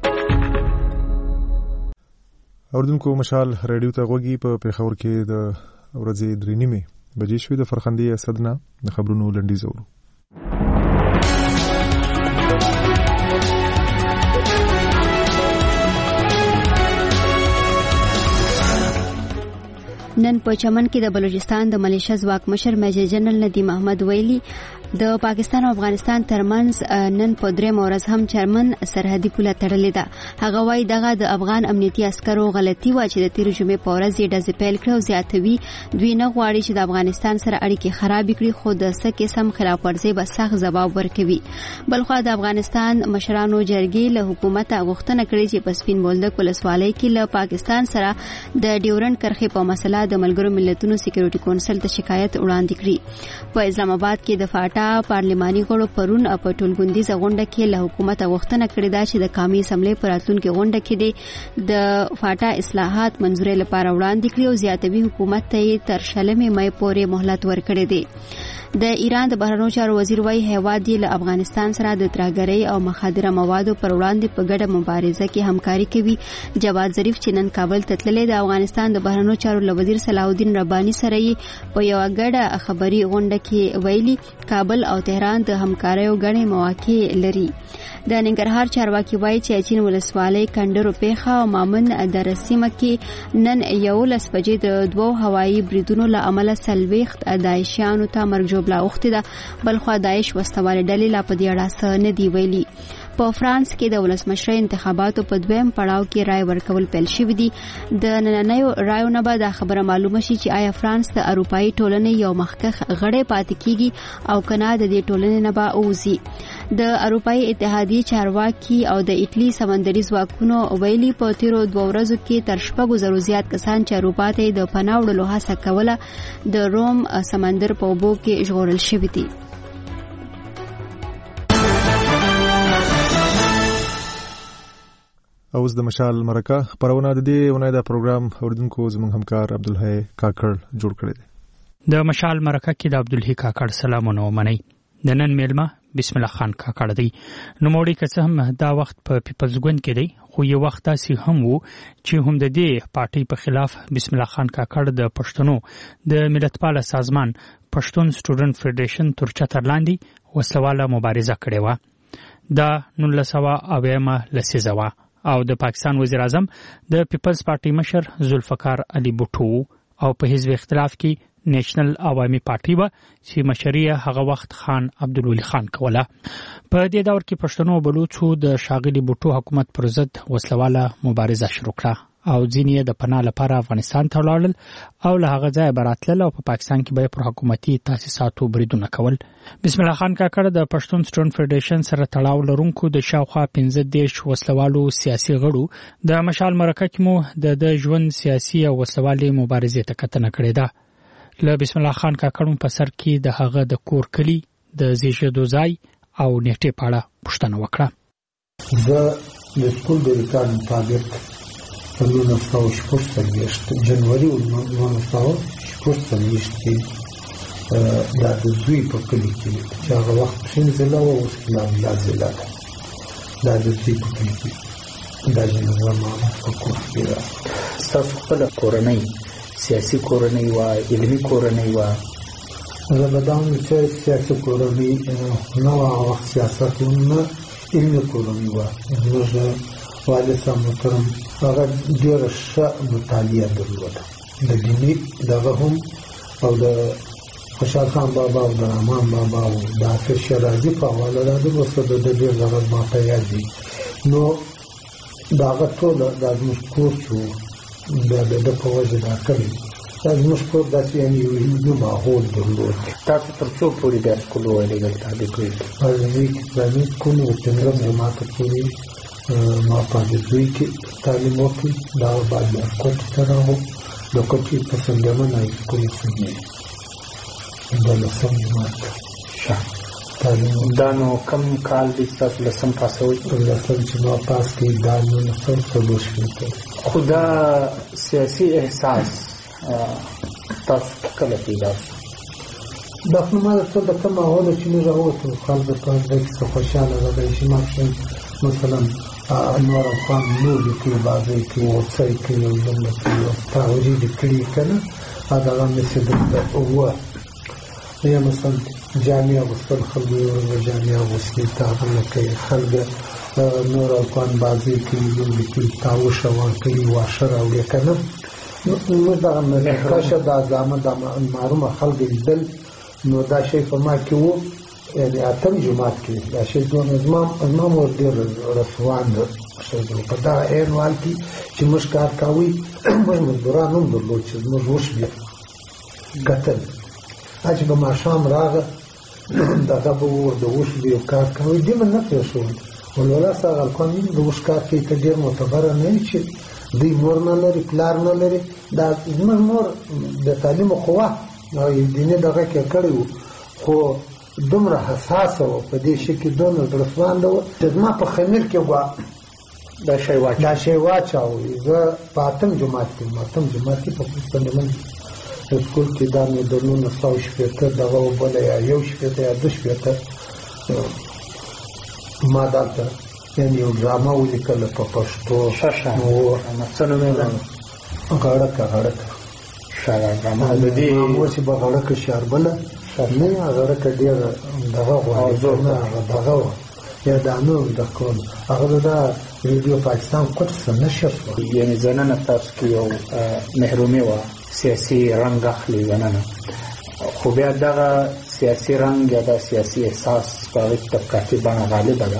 اوردونکو مشال رادیو ته غوږی په پیښور کې د ورځې درې نیمې بجې شوې. د فرخندې اسد نه د خبرونو لنډیز اورو. نن په چمن کې د بلوچستان د ملیشیا ځواک مشر میجر جنرال ندیم احمد ویلي د پاکستان او افغانستان ترمنځ نن په درې مورز هم چرمن سرحدي پوله تړلې ده. هغه وايي دغه د افغان امنیتي عسکرو غلطي و چې د تیر جمعې په ورځ یې ډزې پیل کړې او زیاتوي دوی نه غواړي چې د افغانستان سره اړیکې خراب کړي، خو د څه قسم خلاف ورزي به سخت ځواب ورکوي. بلخو د افغانستان مشرانو جرګې له حکومت غوښتنه کړې چې په سپین بولدک ولسوالۍ کې له پاکستان سره د ډیورنډ کرښې په مسله د ملګرو ملتونو سکیورټي کونسل ته شکایت وړاندې کړي. په اسلام آباد کې د فاټا پارلماني غړو پرون په ټولګوندیزه غونډه کې له حکومت غوښتنه کړې ده چې د قومي اسمبلی په راتلونکي غونډه کې د فاټا اصلاحات منځوري لپاره وړاندې کړي او زیاتوي حکومت ته تر شلمې مې پورې مهلت ورکړی دی. د ایران د بهرنیو چارو وزیر وايي هیواد یې له افغانستان سره د ترهګرۍ او مخدره موادو پر وړاندې په ګډه مبارزه کې همکاري کوي. جواد ظریف چې نن کابل ته تللی د افغانستان د بهرنیو چارو له وزیر صلاح الدین رباني سره یې په یوه ګډه خبري غونډه کې ویلي کابل او تهران د همکاریو ګڼې مواقع لري. د ننګرهار چارواکي وايي چې اچین ولسوالۍ کندرو پیښه او مامن د رسیمه کې نن یولس بجې د دوو هوایي بریدونو له امله څلوېښت داعشیانو ته مرګ ژوبله اوښتې ده. بلخوا داعش وسوالې ډلې لا په دې اړه څه نه دي ویلي. په فرانس کې د ولسمشرۍ انتخاباتو په دویم پړاو کې رای ورکول پیل شوي دي. د نننیو رایو نه به دا خبره معلومه شي چې آیا فرانس د اروپایي ټولنې یو مخکښ غړی پاتې کیږي او کنه د دې ټولنې نه به ووځي. د اروپایي اتحادیې چارواکي او د ایټلی سمندري ځواکونو ویلي په تیرو دوه ورځو کې تر شپږو زرو زیات کسان چې اروپا ته د پناه وړلو هڅه کوله د روم سمندر په اوبو کې ژغورل شوي دي. اوس د مشال مرکه خبرونه د دې ونې د پروګرام اوردونکو زموږ همکار عبدالحی کاکړ جوړ کړی دی. د مشال مرکه کې د عبدالحی کاکړ سلامونه ومنئ. د نن میلمه بسم الله خان کاکړ دی. نوموړی که څه هم دا وخت په پیپلز ګوند کې دی، خو یو وخت داسې هم وو چې هم د دې پارټۍ په خلاف بسم الله خان کاکړ د پښتنو د ملتپاله سازمان پښتون سټوډنټ فدریشن تر چتر لاندې وسلواله مبارزه کړې وه. دا نولس سوه اویایمه لسیزه وه او د پاکستان وزیر اعظم د پیپلز پارټۍ مشر ذوالفقار علي بوټو او په حزب اختلاف کې نیشنل عوامي پارټي و چې مشري هغه وخت خان عبدالولي خان کوله. په دې دور کې پښتنو بلوچو د شاغلي بوټو حکومت پر ضد وسلواله مبارزه شروع کړه او ځینې د پناه لپاره افغانستان ته ولاړل او له هغه ځایه به راتلل او په پاکستان کې به پر حکومتي تاسیساتو بریدونه کول. بسم الله خان کاکړ د پښتون سټوډنټ فدریشن سره تړاو لرونکو د شاوخوا پنځه دېرش وسلوالو سیاسي غړو د مشال مرکه کې مو د د ژوند سیاسي او وسلوالي مبارزې ته کتنه کړې ده. له بسم الله خان کاکړ په سر کې د هغه د کور کلی د زیږېدو ځای او نیټې په اړه پوښتنه وکړه. زه د سکول د ریکارډ مطابق په نولس سوه شپږ څلوېښت جنوري نولس سوه شپږ څلوېښت کې دا د زوی په کلي کې چې هغه وخت پښین ضلع وه، اوس کلابلا ضلع ده. دا د زوی په کلي کې دا جنازه ما په کور کې ده. ستاسو خپله کورنۍ سیاسي کورنۍ وه، علمي کورنۍ وه؟ زه به دا وایم چې سیاسي کورنۍ نه وه، هغه وخت سیاست نه، علمي کورنۍ وه. زموږ والد صاحب محترم هغه ډېره ښه مطالعه درلوده، د دیني دغه هم او د خوشحال خان بابا او د رحمان بابا او د حافظ شیرازي په حواله راځي، اوس د ده ډېر دغه ما ته یاد دي. نو د هغه ټوله دا زموږ کور چې و دا د ده په وجه دا کړی دا زموږ کور داسې یعنې یو هندو ماحول درلود. تاسو تر څو پورې بیا سکول وویلې دلته د کوی؟ عربي اسلامي سکول و پنځم جماعته پورې ما په دوی کې تعلیم وکړي دا بعد د کوټ سره وو د کوټي په څنګه نه کوي څنګه د لسم جماعت شه تعلیم دا نو کم کال د تاسو لسم پاسوي لسم چې ما پاس کې دا نو لسم څلور شپته خدا سیاسي احساس تاسو کله پیدا دا خو ما څه د کومه هغه چې موږ راوته خلک په دې کې خوشاله راځي چې ما مثلا انوار خان نور کې بعضی کې ورڅای کې یو بل کې تاوري د کلی کنه دا هم څه د هو یا مثلا جامعه وسل خلک یو جامعه وسل تعامل کوي خلک نور خان بعضی کې یو کې تاو شو کې واشر او کنه نو دا هم کاشه دا زموږ د معلومه خلک دل نو دا شی په ما کې وو یعنی اتم جماعت کې دا شی دوه نظام امام ور ډیر رسوان شو په دا ایروال کې چې مشکار کاوي موږ مزدوران هم درلود چې موږ وش بیا قتل اجي به ما شام راغه دا غو د وش بیا کار کاوي دې من نه پېښو ولولا سره قانون د وش کار کې ته ډیر معتبر نه چې دی مور نه لري پلار نه لري دا زموږ مور د تعلیم قوه نو دینه دغه کې کړو خو دومره حساس او په دې شي کې دونه درسوان ده چې ما په خمیر کې وا دا شی واچ دا شی واچاو زه پاتم جماعت کې ماتم جماعت کې په پښتون سکول کې دا نو د نو نو شپته دغه وبله یا یو شپته یا د شپته ما دالته یعنی یو ډرامه ولیکل په پښتو شاشه نو مثلا مې غاړه غاړه شاړه ډرامه د دې مو چې بغاړه کې شاربله نه هغه کډیر دغه غوړ نه دغه یا د انو د کوم هغه د ریډیو پاکستان کوټ څخه نشر یعنی زنانه تاسو کې یو محرومي و سیاسي رنګ اخلي زنانه خو بیا دغه سیاسي رنګ یا د سیاسي احساس په طبقاتي باندې غالب ده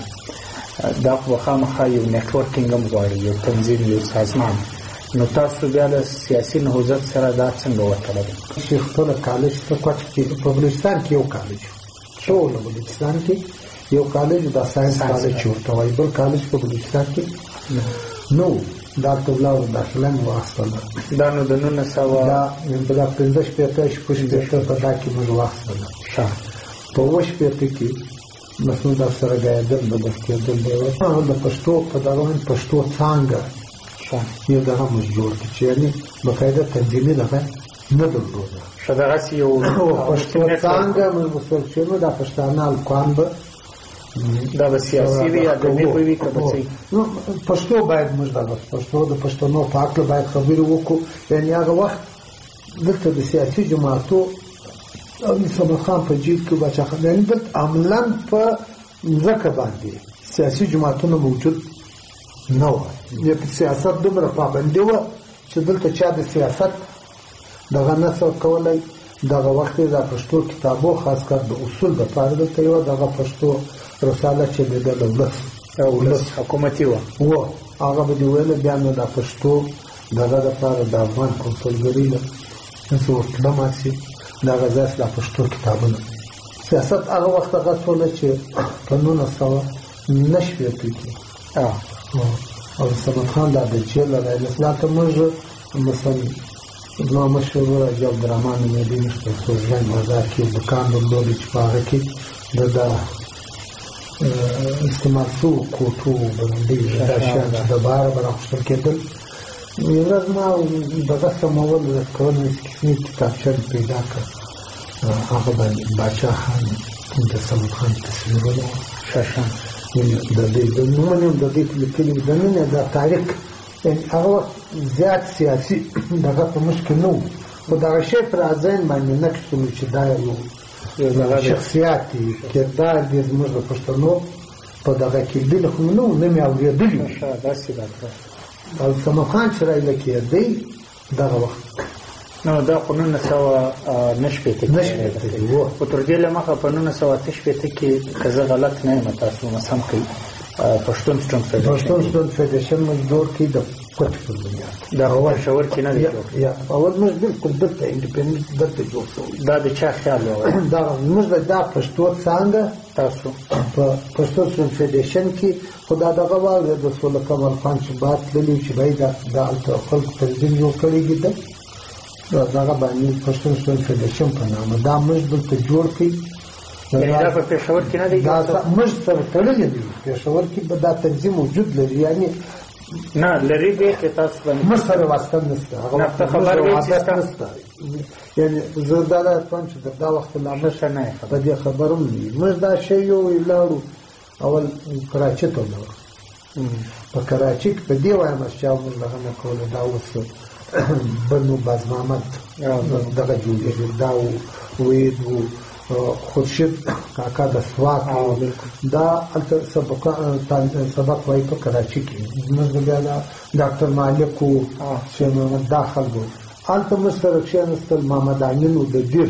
دا خو خامخا یو نیټورکینګ هم غواړي یو تنظیم یو سازمان نو تاسو بیا د سیاسي نهضت سره دا څنګه وتړل شیخ ټول کالج په کوټ کې په بلوچستان کې یو کالج ټول بلوچستان کې یو کالج د ساينس کالج ورته وایي بل کالج په بلوچستان کې نو دا ټول داخله مو واستله دا نو د نن سوا دا په دا پندش په شپږ په په دا کې مو واستله ښه په وښ په کې مسعود سره غاډل د بسکټبال دی او د پښتو په دغه پښتو څنګه یو دغه موږ جوړ کړ چې یعنی بقاعده تنظیمي لغه نه درلوده شدغه یو پښتو څنګه موږ مسول شنو د پښتانه الکوان به دا به سیاسي وي یا د دې په وی کې نو پښتو باید موږ دغه پښتو د پښتنو په اړه باید خبرې وکړو یعنی هغه وخت دلته د سیاسي جماعتو او نسبت خان په جیب کې بچا خلک د عملاً په ځکه باندې سیاسي جماعتونه موجود نه و یا په سیاست دومره پابندي و چې دلته چا د سیاست دغه نسو کولای دغه وخت د پښتو کتابو خاص کر د اصول د پاره د یو دغه پښتو رساله چې د دولت او ولس حکومتي و و هغه به ویل بیا نو د پښتو دغه د پاره د افغان کلتوري له څو کلماتي دا غزاس د پښتو کتابونه سیاست هغه وخت هغه ټول چې قانون سره نشوي پېږي اه او سبب خان دا د چیرې د اسلام ته موږ مثلا نو مشهور جواب درمان مې دې نشته څو ځای بازار کې دکان درلود چې پاره کې د استعمال سو کوټو باندې دا شان د بار برابر کېدل یو ما دغه سمول کول چې کتابچه پیدا کړ هغه باندې بچا خان د سمت خان تصویرونه شاشان د دې د نومونو د دې کلیو د نن د تاریخ هغه زیات سیاسي دغه په مشکل نو او دا شی پر ځین باندې نکښو چې دا یو شخصیت کردار دې زموږ د پښتنو په دغه کې د خو نو نه مې اورېدلی دا څه ده او سمت خان چې راځي کې دی دغه وخت نو دا قانون سوا نشپې ته نشپې ته وو او تر دې لمخه قانون سوا تشپې ته کې کزه غلط نه یم تاسو مسم کوي پښتون سټون فدریشن پښتون سټون فدریشن موږ جوړ کړی د کوټ په بنیاد دا اول شور کې نه دی یا اول موږ بالکل دلته انډیپندنت دلته جوړ شو. دا د چا خیال و؟ دا موږ دا پښتو څنګه تاسو په پښتو فدریشن کې خدا دغه واغ د سول کمال خان چې بات للی چې بای دا د خلک تنظیم یو کړی دی دا دغه باندې پښتو فدریشن په نامه دا موږ دلته جوړ کړی. دا په پېښور کې نه دی دا موږ سره تړلې دي. پېښور کې به دا تنظیم موجود لري یعنی نه لري به کې تاسو باندې موږ سره واسطه نشته هغه خبر نشته یعنی زرداله پنځ دا وخت لا مشه نه په دې خبروم نه موږ دا شی یو لاړو اول کراچي ته لاړو په کراچي کې په دې وایم چې موږ هغه نه کوله دا اوس بنو باز محمد دغه جوړېږي دا وید وو خورشید کاکا د سواک دا سبق سبق وای په کراچي کې موږ بیا ډاکټر مالک او شیخ محمد داخل وو البته مسترکشن استل محمد امین او د دیر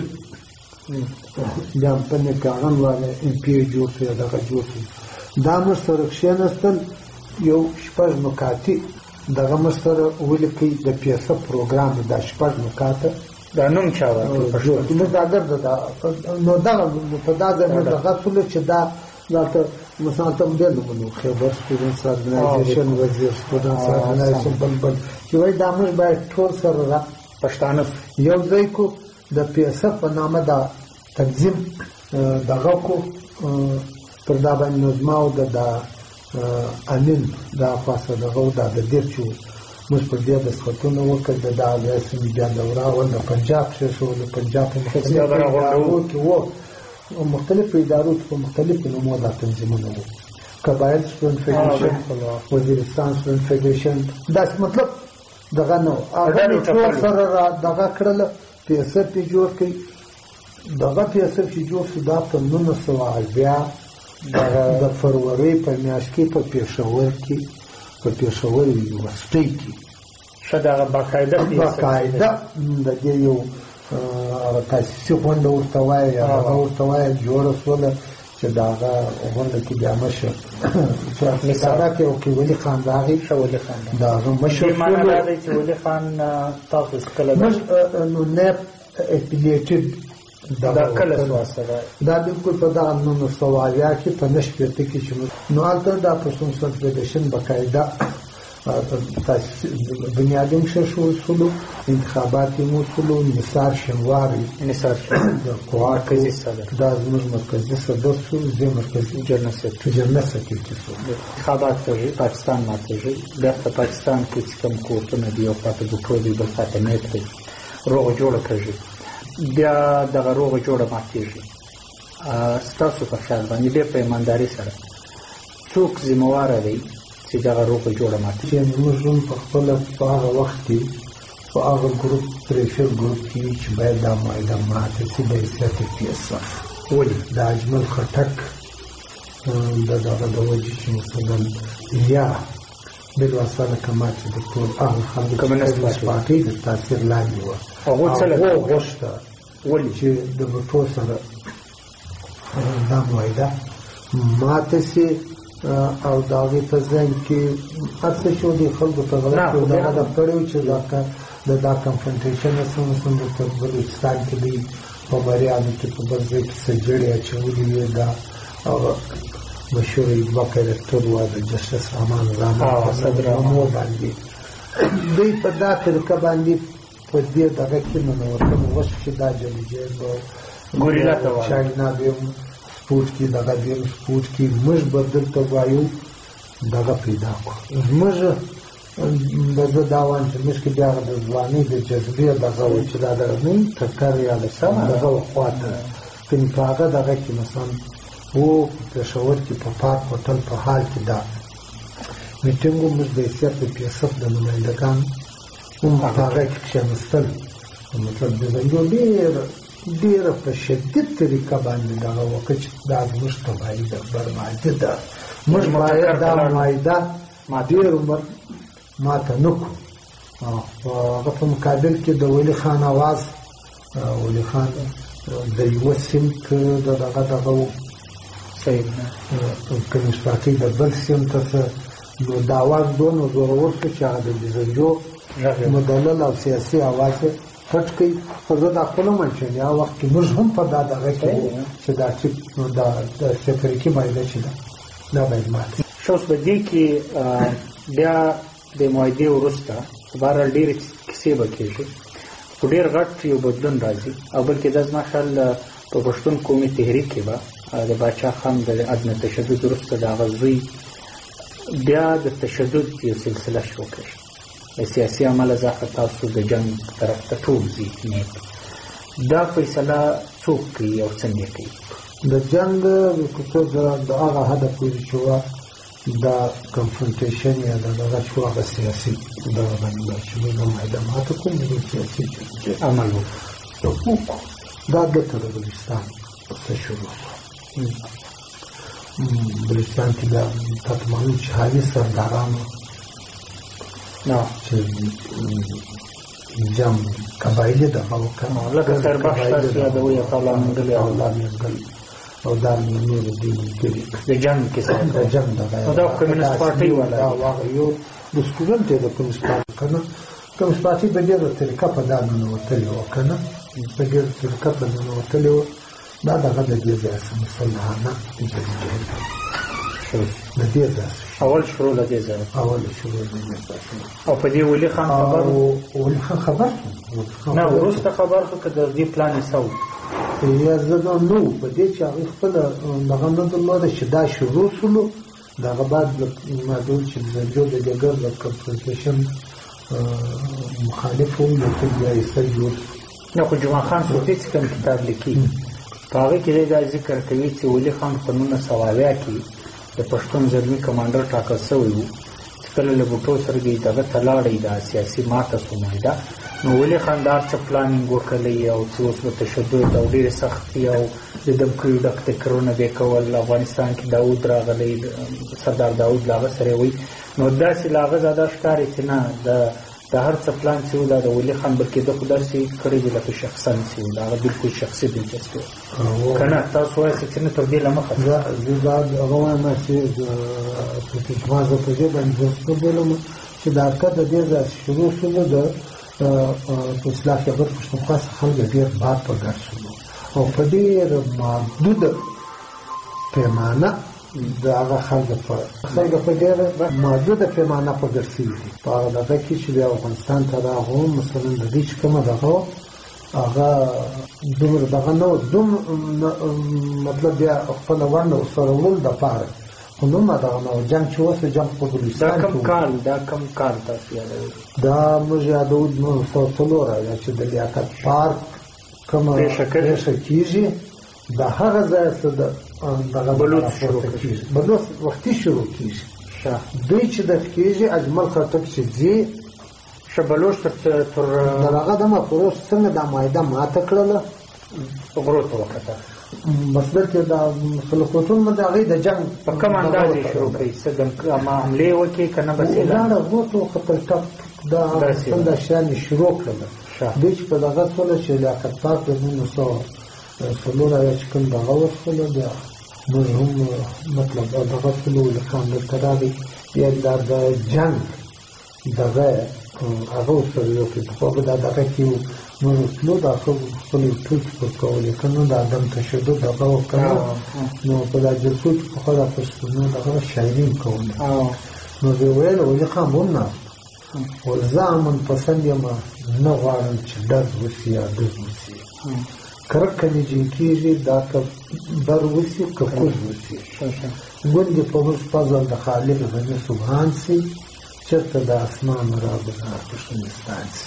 جام په نه کارن والے ام پی جوړ شو دغه جوړ شو دا مسترکشن استل یو شپږ نکاتی دغه مستر ولیکي د پیسه پروګرام د شپږ نکاته دا نوم چا ورته نو دا ګرځه دا نو دا په دا ځای دغه څول چې دا دلته مثلا تم دې نو خبر سټوډنټس ارګنایزیشن وزیر سټوډنټس ارګنایزیشن بل بل چې وای دا موږ باید ټول سره را پښتانه یو ځای کو د پیسه په نامه دا تنظیم دغه کو پر دا باندې نظم او د امین دا خاصه دغه دا د دې چې موږ په دې د سختونو وکړ د دغه سیمې بیا دوره او د پنجاب شو د پنجاب په مختلفو کې وو مختلفو ادارو په مختلفو نومو د تنظیمونو وو قبایل سټوډنټ فدریشن وزیرستان سټوډنټ فدریشن دا مطلب دغه نو هغه ټول سره دغه کړل پیسې په جوړ کړي دغه پیسې چې جوړ شو دا په نولس سوه بیا د فروری په میاشت کې په پېښور کې په پېښور یونیورسيټي کې شدا باقاعده باقاعده د دې یو تاسیسي غونډه ورته وایي هغه ورته وایي جوړه شوله چې داغه غونډه کې بیا مشه مثلا کې او کې ولی خان راغی شو ولی خان داغه مشه معنا دا دی چې ولی خان تاسو کله نو نه اپلیټډ دا کله سواسره دا بالکل په دغه نو سوالیا کې په نشپته کې چې نو البته دا پرسون فدریشن باقاعده بنیادی مشه شو شلو انتخاباتی مو شلو نثار شنواری نثار شنواری مرکزی صدر دا زموږ مرکزی صدر شو زه مرکزی جنرال سکرټری جنرال سکرټری شو انتخابات کوي پاکستان ماته بیا په پاکستان کې کوم کوټونه دی او پاتې ګټو دی بل پاتې نه کوي روغ جوړ کړی بیا دغه روغ جوړه ماتېږي ستاسو په خیال باندې بیا په ایمانداري سره څوک ذمہوار دی چې دغه روغ جوړه ماتېږي موږ په خپل په هغه وخت کې په هغه ګروپ پریشر ګروپ کې چې باید دا معاهده ماته شي به سیاست پیسه ولې د اجمل خټک د دغه د وجې چې مثلا یا بل وسله کما چې د ټول هغه خلک کمونست پارټي د تاثیر لاندې و هغه څه غوښته ولې چې د ټول سره دا معاهده ماته شي او داغه په ځای کې اته شو دي خلکو ته غلط او دا د پړیو چې ځکه د دا کنفرنټیشن سره سم د بلوچستان کې دی په بریانو کې په ځای کې سجړی اچولې دا او مشهور وکړ ټول و د جسټس امان رحمان صدر مو باندې دوی په دا طریقه باندې په دې دغه کې نو ورته وښ چې دا جوړیږي ګوریلا ته چاینا دی سپورت کې دغه دی سپورت کې موږ بدل ته وایو دغه پیدا کو موږ دغه داوان چې موږ کې بیا د ځواني د جذبې دغه و چې دا درنه تکر یا لسم دغه خواته کله هغه دغه کې مثلا وو پېښور کې په پارک هوټل په حال کې دا میټینګو موږ د سیاست په پیسف د نمائندګان هم هغه کې شامل مطلب د یو ډیر ډیر په شدت طریقه باندې دا وکړ دا موږ ته باید برمایده ده موږ باید دا معاهده ما ډیر عمر ما ته نکو او په مقابل کې د ولی خان आवाज ولی خان د یو سمت دغه دغه صحیح کمیس پارټي د بل سیم ته نو د اواز دونه زورور شو چې هغه د زنجو مدلل او سیاسي اواز پټ کړي. خو زه دا خپله وایم چې هغه وخت کې موږ هم په دا دغه کې وو چې دا چې د سفریکي معاهده چې ده دا باید مات شي. ښه، اوس په دې کې بیا د معاهدې وروسته بهرحال ډېرې کیسې به کېږي، خو ډېر غټ یو بدلون راځي. او بلکې دا زما خیال په پښتون قومي تحریک کې به د باچا خان د عدم تشدد وروسته د هغه زوی بیا د تشدد یو سلسله شروع کړي. د سیاسي عمله ځکه تاسو د جنګ طرف ته ټول ځي نیت. دا فیصله څوک کوي او څنګه کوي؟ د جنګ د هغه هدف کوي چې دا کنفرنټیشن یا د دغه چې هغه سیاسي دغه باندې چې موږ معاهده ماته کوو، موږ سیاسي عمل وکړو. دا دلته د بلوچستان څخه شروع شو. بلوچستان کې دا تاسو معلوم چې حالي سردارانو چې جام قبایلي دغه وکړه، لکه سربخش تاسو یادوئ الله منګل او الله منګل او دا نور دي د جنګ کیسه د جنګ دغه دا کمیونست پارټي ولا هغه یو د سټوډنټ د کمیونست پارټي کنه کمیونست پارټي په دې طریقه په دا نه وتلی و کنه په دې طریقه په نه وتلی و دا دغه د دې ځای سم مسلمانانه د دې ځای اول شروع له دې ځای اول شروع له دې ځای او په دې ولي خان خبر ولي خان خبر نه ورسته خبر خو کده دې پلان سو یا زه نو په دې چې هغه خپل دغه نه درلوده چې دا شروع شولو دغه بعد معلوم چې د جو د جګړې د کنفرنټیشن مخالف هم د بیا یې جوړ نه خو جمعه خان صوفي کوم کتاب لیکي په هغه کې دا ذکر کوي چې ولي خان په نولس سوه اویا کې د پښتون زلمي کمانډر ټاکل شوی و چې کله له بوټو سره دغه ته لاړی دا سیاسي ماته سومایده نو ولي خان دا څه پلانینګ وکړی او چې اوس به تشدد او ډېرې سختي او د دمکیو ډک ټکرونه به کول افغانستان کې داود راغلی سردار داود له هغه سره وی نو داسې له هغه زیاده ښکاري چې نه د د هر څه پلان چې و دا د ولي خان بلکې ده خو داسې کړی دی لکه شخصا چې و د هغه بلکل شخصي دلچسپي و که نه تاسو وایاست چې نه تر دې له مخه زه دا هغه وایم چې ما زه په دې باندې زه بولم چې دا حرکت د دې ځای شروع شولو د په اصلاح خبر پښتونخوا څخه خلک ډېر باد په ګډ شولو او په ډېر محدوده پیمانه د هغه خلک په خلک په ډېره محدوده پیمانه په ګډ شوي دي په هغه دغه کې چې بیا افغانستان ته راغلو هم مثلا د دې چې کومه دغه هغه دومره دغه نه و مطلب بیا خپله ونډه ورسره وړل دپاره خو نومه دغه نه و جنګ چې اوس جنګ په بلوچستان دا کم کال دا کم کال تاسو یادوئ دا موږ یادوو نولس سوه څلور چې د لیاقت پارک کومه پېښه کېږي د هغه ځای څخه دغه بلوچ شروع کېږي بلوچ وختي شروع کېږي دوی چې دغه کېږي اجمل خټک چې ځي ښه بلوچ تر د هغه دمه پروس څنګه دا معاهده ماته کړله غرو ته وکتل بس بلکې د خلکوتون باندې هغې د جنګ په کوم انداز یې شروع کړي څه حملې وکړي که نه بس لاړه غرو ته وکتل ټپ دا څنګه شیان یې شروع کړله دوی چې په دغه سوله چې لیاقت پاک د نولس سوه څلور اویا چې کوم دغه وشوله بیا موږ هم مطلب دغه شولو ولي خان دلته راغی یا دا د جنګ دغه هغه ورسره یو کړي پخوا به دا دغه کې موږ تلو دا خلکو خپلې ټوکې پر کولې که نه د عدم تشدد دغه و که نه نو په دا جلسو کې پخوا دا پښتنو دغه شاعري م کولې نو زه یې ویل ولي خان هم ناست ویل زه امن پسند یم نه غواړم چې ډز وشي یا ډز وشي کرکه مې جنګ کېږي دا که بر وشي که کوز وشي ګوندې په موږ فضل د خالق غني سبحان سي چېرته د اسمان را پښتونستان سي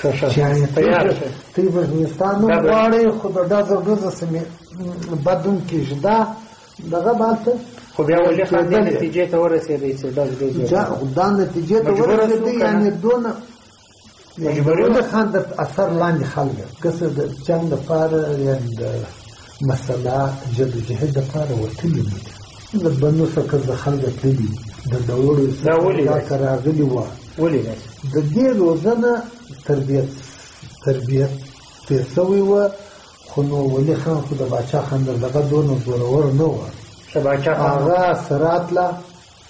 ته یې پښتونستان هم غواړې خو د ډز او ډزه سمې بدون کېږي دا دغه به هلته خو بیا ولي خان دې نتیجې ته ورسېدی چې ډز ډز دا نتیجې ته ورسېدی یعنې دونه ولي خان د اثر لاندې خلک کسه د جنګ دپاره یا د مسله جدوجهد دپاره وتلي دي د بنو څخه د خلک تللي د دولو څخه راغلي وه د دې روزنه تربیت تربیت تېر سوی وه خو نو ولي خان خو د باچا خان دغه دونه زورور نه وه هغه سرات له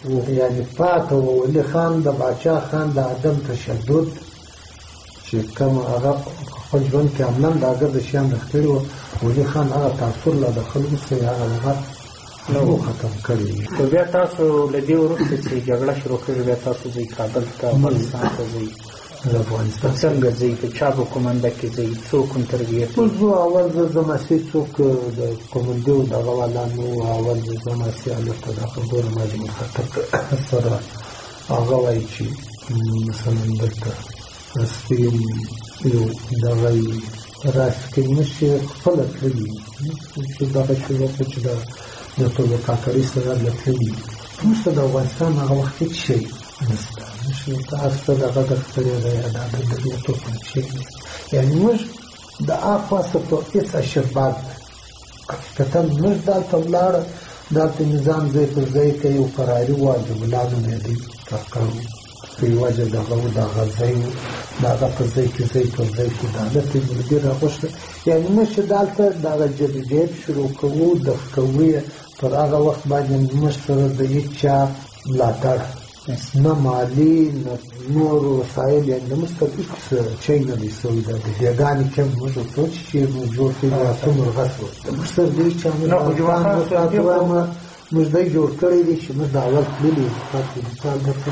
یعنی پاته ولی خان د باچا خان د عدم تشدد چې کوم هغه خپل ژوند کې عملاً د هغه د شیان رښتړي وو ولی خان هغه تاثر له د خلکو سره هغه نو ختم کړی. که بیا تاسو له دې وروسته چې جګړه شروع کړې بیا تاسو ځئ کابل ته افغانستان ته ځئ د افغانستان څنګه ځئ په چا په کومنده کې ځئ څوک هم تربیه کوي؟ زه اول زه زما چې څوک د کومندو دغه والا نو اول زه زما چې هلته د خبرو مجموع خطر سره هغه وایي چې مثلا دلته سپین یو دغه راسکې نشي خپله تللي چې دغه شروع کړه چې د د ټولو کاکړي سره لتلي موږ ته د افغانستان هغه وخت هېڅ شی نشته نشي تاسو ته دغه درختلې ده یا د ادبیاتو کوم شی یعنې موږ د هاخوا څه په هېڅ اشرباد حقیقتا موږ دلته ولاړه دلته نظام ځای پر ځای کوي او فراري وو جمله نومېدی کاکړ په یوه وجه دغه و دغه ځای و د هغه په ځای کې ځای پر ځای کې د حالت یې ملګري راغوښته یعنې موږ چې دلته دغه جدیدیت شروع کوو دغه کوو یې پر هغه وخت باندې موږ سره د هېڅ چا ملاتړ نه مالي نه نور وسایل یعنې موږ ته هېڅ شی نه دی سوی د بیګانې کم موږ ورته چې چېر مو جوړ کړي یا څومره غټ و موږ سره د هېڅ چا نه موږ دی جوړ کړی دی چې موږ د اول تللي پاتې مثال درته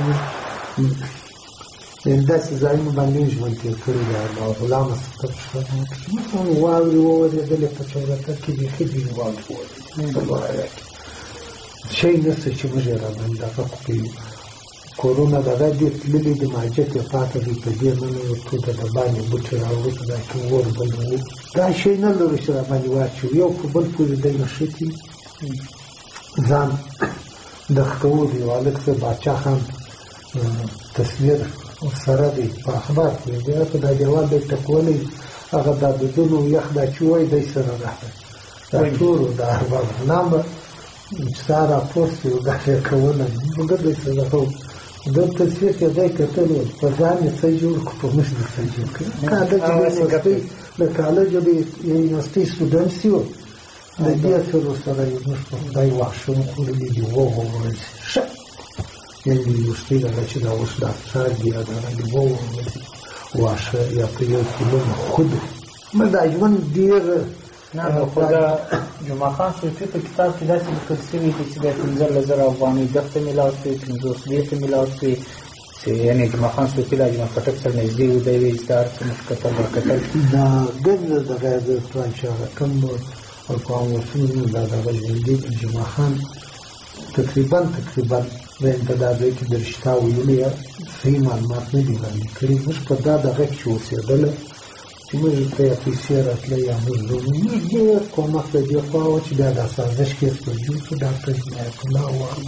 یعنې داسې ځایونو باندې مې ژوند تېر کړی دی د غلامه سفر شوه مثلا واورې وورېدلې په چورتر کې بیخي ځینې واورې وورېدې په لوړایا کې شی نشته چې موږ یې راباندې دغه کوي کورونه دغه دې تللي د ماجت یې پاته دی په دې ننوتو د د باندې بوټي راوړو په دا کې اور بل و دا شی نه لرو چې راباندې واچوو یو په بل پورې دی نښتي ځان دغه کوو د یو هلک سره باچا خان تصویر سره دی په اخبار کې دی په دا جواب دی ټکولی هغه دا دودونو یخ دا چې وایي دی سره راغلی دا ټولو د ارباب نام به چې ستا راپور شي او دا یې کوله مګر دی سره هو د تصویر کې دی کتلو په ځان یې څه جوړ کړو په موږ دې څه جوړ کړو کالج د یونیورسټۍ د کالج د یونیورسټۍ سټوډنټس یو د دې سره سره یې موږ په خدای واښو خوړلي دي ووایي ښه یعنې یونیورسټۍ دغه چې دا اوس د افسر دي یا دغه دې ووایي واښه یا په یو کیلو خود موږ دا ژوند ډېر نه نو خو د جمعه خان صوفي په کتاب کې داسې لیکل شوي دي چې د پنځلس زره افغانۍ دغه میلاو شوي پنځوس دېرته میلاو شوي چې یعنې جمعه خان صوفي د اجمل خټک سره نږدې و دی وایي اظهار څه موږ کتل راکتل دا ډېر دغه د پلان چې هغه کم او په عام وسلو دا دغه ژوندي جمعه خان تقریبا تقریبا د انتدابۍ کې د رشته ویلي صحیح معلومات نه دي وړاندې کړي موږ په دا دغه کې اوسېدله چې موږ ته یې پیسې راتله یا موږ موږ ډېر کومک د دې خوا و چې بیا دا سازش کیس په جوړ شو ډاکټر عنایت الله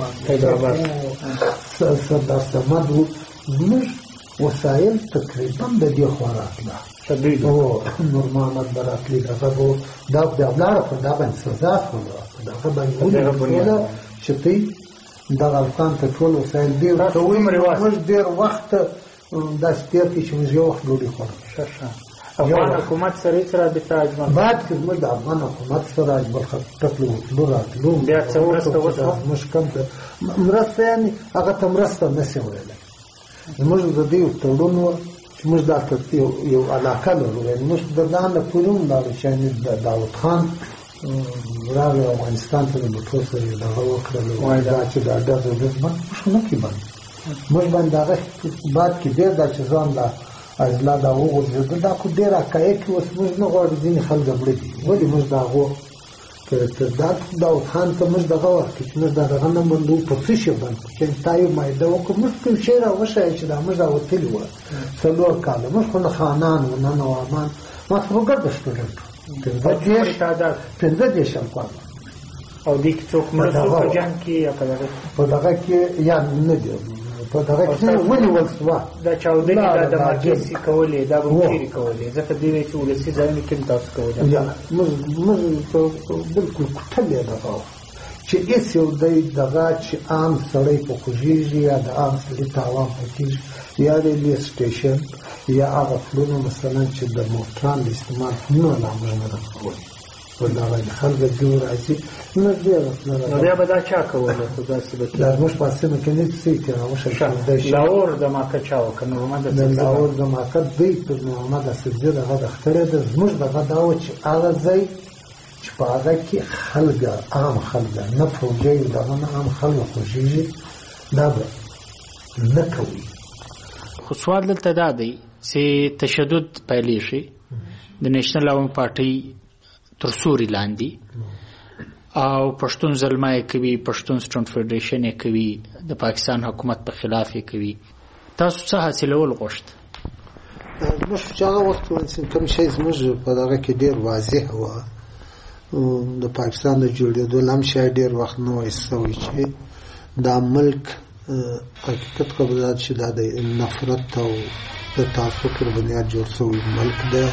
سردار صمد و زموږ وسایل تقریبا د دې خوا راتله نور محمد به راتلي دغه به دا بیا ولاړه په دا باندې سزا شوله په دغه باندې ولې چې تی دغه افغان ته ټول وسایل ډېر کوي موږ ډېر وخت داسې تېر کړي چې موږ یو وخت ډوډۍ خوړو افغان حکومت سره هېڅ رابطه اجمل بعد کې زموږ د افغان حکومت سره اجمل خټک له وتلو راتلو بیا څه مرسته وشوه موږ کوم مرسته یعنې هغه ته مرسته نشي ویلی زموږ د دې یو تړون و چې موږ دا یو علاقه لرو یعنې موږ د ځان نه پورې هم لاړو چې یعنې داود خان راغی افغانستان ته د بوټو سره یې دغه وکړل وایي دا چې دا ډېر ضرورت بند موږ خو نه کې بند موږ باندې هغه بعد کې ډېر دا چې ځان لا اضلاع دا وغورځېدل دا خو ډېر حقایق اوس موږ نه غواړو ځینې خلک مړه دي ولې موږ د هغو دا داود خان ته موږ دغه ورکړي چې موږ دا دغه نه منو په څه شي باندې چې تا یو معاهده وکړو موږ کوم شی راوښیه چې دا موږ راوتلي وو څلور کاله موږ خو نه خانان وو نه نوابان ما خو ګرده سټوډنټ پنځه دېرشم کال او دې کې څوک مړه شو په جنګ کې یا په دغه په دغه کې یا نه دی په دغه کې ونیول شوه دا چاودنې دا د مارکېسي کولې دا به چیرې کولې ځکه دې وایي چې ولسي ځایونه کې هم تاسو کولې موږ موږ بلکل کوټلې دغه چې هېڅ یو دی دغه چې عام سړی په خوږېږي یا د عام سړي تاوان پکېږي یا ریلوې سټیشن یا هغه پلونه مثلا چې د موټرانو د استعمال پلونه لا موږ نه ده کولی ولغه خلک دی راځي نو بیا نو بیا به دا چا کوله خو دا څه به دا موږ پاسه مې کني څه ته راوښه لاور د ماکه چاو کنه محمد د لاور د ماکه دی پر محمد اسدزه دغه د اختره د زموږ دغه دا و چې هغه ځای چې په هغه کې خلک عام خلک نه فوجي دغه نه عام خلک خوږي دا به نه کوي. خو سوال دلته دا دی چې تشدد پیلې شي د نېشنل عوام پارټي تر سوري لاندې او پښتون ظلمای کوي پښتون سټوډنټ فدریشن یې کوي د پاکستان حکومت په خلاف یې کوي تاسو څه حاصلول غوښت؟ موږ چې هغه وخت چې کوم شی زموږ په دغه کې ډېر واضح و د پاکستان د جوړېدو لم شای ډېر وخت نه وای سوی چې دا ملک حقیقت قبولات چې دا د نفرت او د تعصب پر بنیاد جوړ شوی ملک ده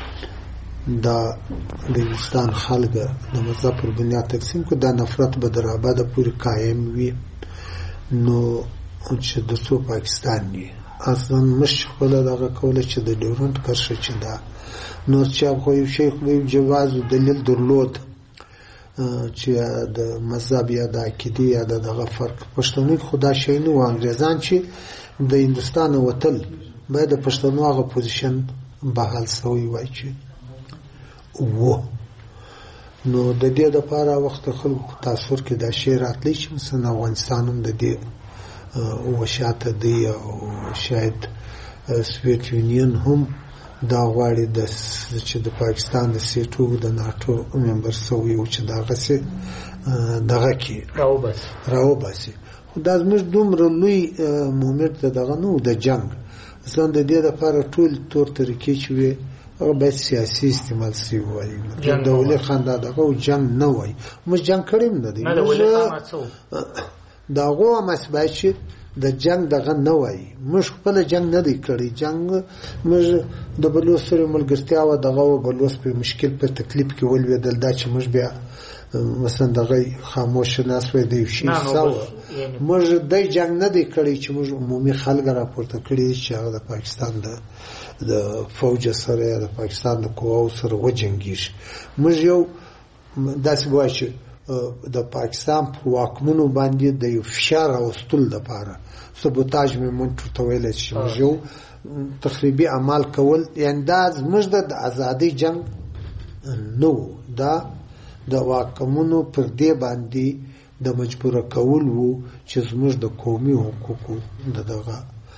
دا د هندوستان خلک د مذهب پر بنیاد تقسیم کو دا نفرت به در آباده پورې قایم وي نو چې د څو پاکستان دی اصلا مش خپل دغه کوله چې د ډیورنټ کرښه چې دا نو چې خو یو شی خو جواز دلیل درلود چې د مذهب یا د عقیدې یا دغه فرق پښتوني خدا شي نو انګريزان چې د هندوستان وتل باید د پښتنو هغه پوزیشن بحال سوی وای چې وو نو د دې د لپاره وخت خلکو تاثیر کې د شی راتلی چې مثلا افغانستان هم د دې وشاته دی او شاید سوویت یونین هم دا غواړي د چې د پاکستان د سیټو د ناتو ممبر سوی او چې دغه سي دغه کې راو بس راو بس دا زموږ دومره لوی مومنت دغه نو د جنگ ځان د دې لپاره ټول تور طریقې چې وي هغه به سیاسي استعمال سی وایي د ولې خان دغه جنگ نه وای موږ جنگ کړیم نه دی دا غو مسبای چې د جنگ دغه نه وای موږ خپل جنگ نه دی کړی جنگ موږ د بلوس سره ملګرتیا و دغه بلوس په مشکل په تکلیف کې ولویدل دا چې موږ بیا مثلا دغه خاموش ناس وې دی شي ساو موږ د جنگ نه دی کړی چې موږ عمومي خلک راپورته کړی چې هغه د پاکستان د د فوج سره د پاکستان د قواو سره وجنګیږي موږ یو داسې وایي چې د پاکستان په واکمنو باندې د یو فشار او ستل د پاره سبوتاج مې مونږ ته ویل چې موږ یو تخریبي اعمال کول یعنی دا زموږ د ازادي جنگ نو دا د واکمنو پر دې باندې د مجبور کول وو چې زموږ د قومي حقوقو دغه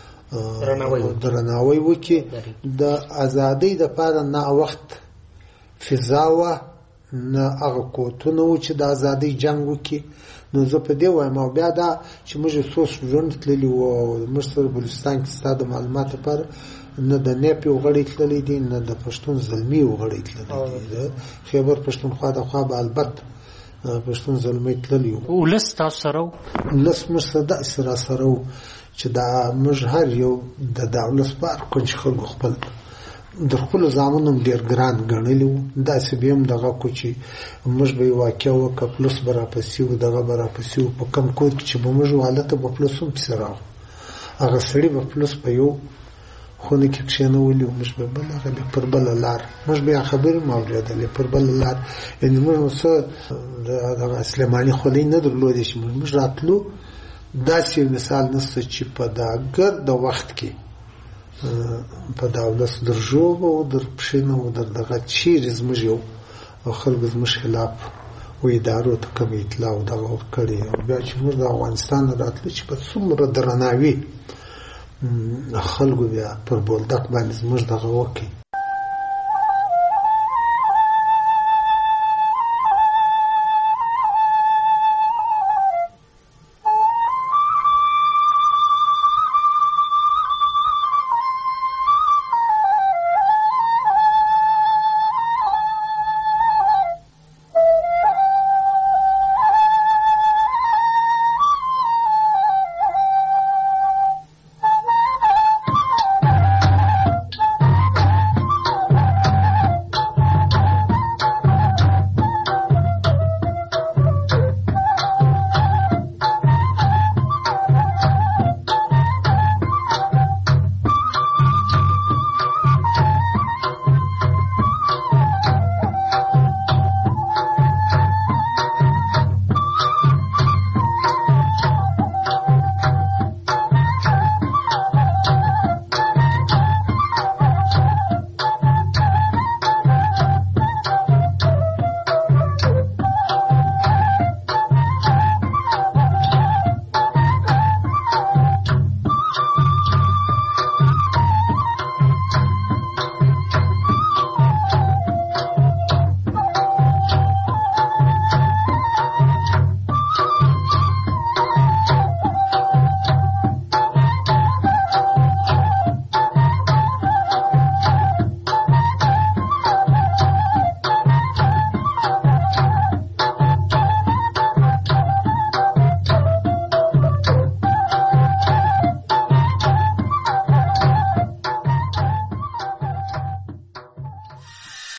درناوی وکي د ازادي د پاره نه وخت فضاوه نه هغه کوتونه و چې د ازادي جنگ وکي نو زه په دې وایم او بیا دا چې موږ سوس ژوند تللی و موږ سره بلوچستان کې ستاسو معلومات پر نه د نیپي وغړی تللی دي نه د پښتون زلمی وغړی تللی دي خیبر پښتونخوا د خوا به البته پښتون زلمی تللی و ولس تاسو سره ولس موږ سره سره سره چې دا موږ هر یو د دولت پر کوم خلکو خپل د خپل ځامنوم ډیر ګران غنلو دا سبیم دغه کوچی موږ به واقع وک پلس برا پسیو دغه برا پسیو په کم کود چې به موږ حالت په پلسوم سره هغه سړي په پلس په یو خونه کې کښنه ولې موږ به بل هغه پر بل لار موږ به خبر موجوده لې پر بل لار ان موږ سره دغه اسلامي خلې نه درلودې چې موږ راتلو داسې مثال نشته چې په داګر د وخت کې په دولت درجو او در پښینه او در دغه چیرې زموږ یو خلک زموږ خلاف و ادارو ته کوم اطلاع او دغه ورکړي او بیا چې موږ د افغانستان راتلو چې په څومره درناوي خلکو بیا پر بولدک باندې زموږ دغه وکړي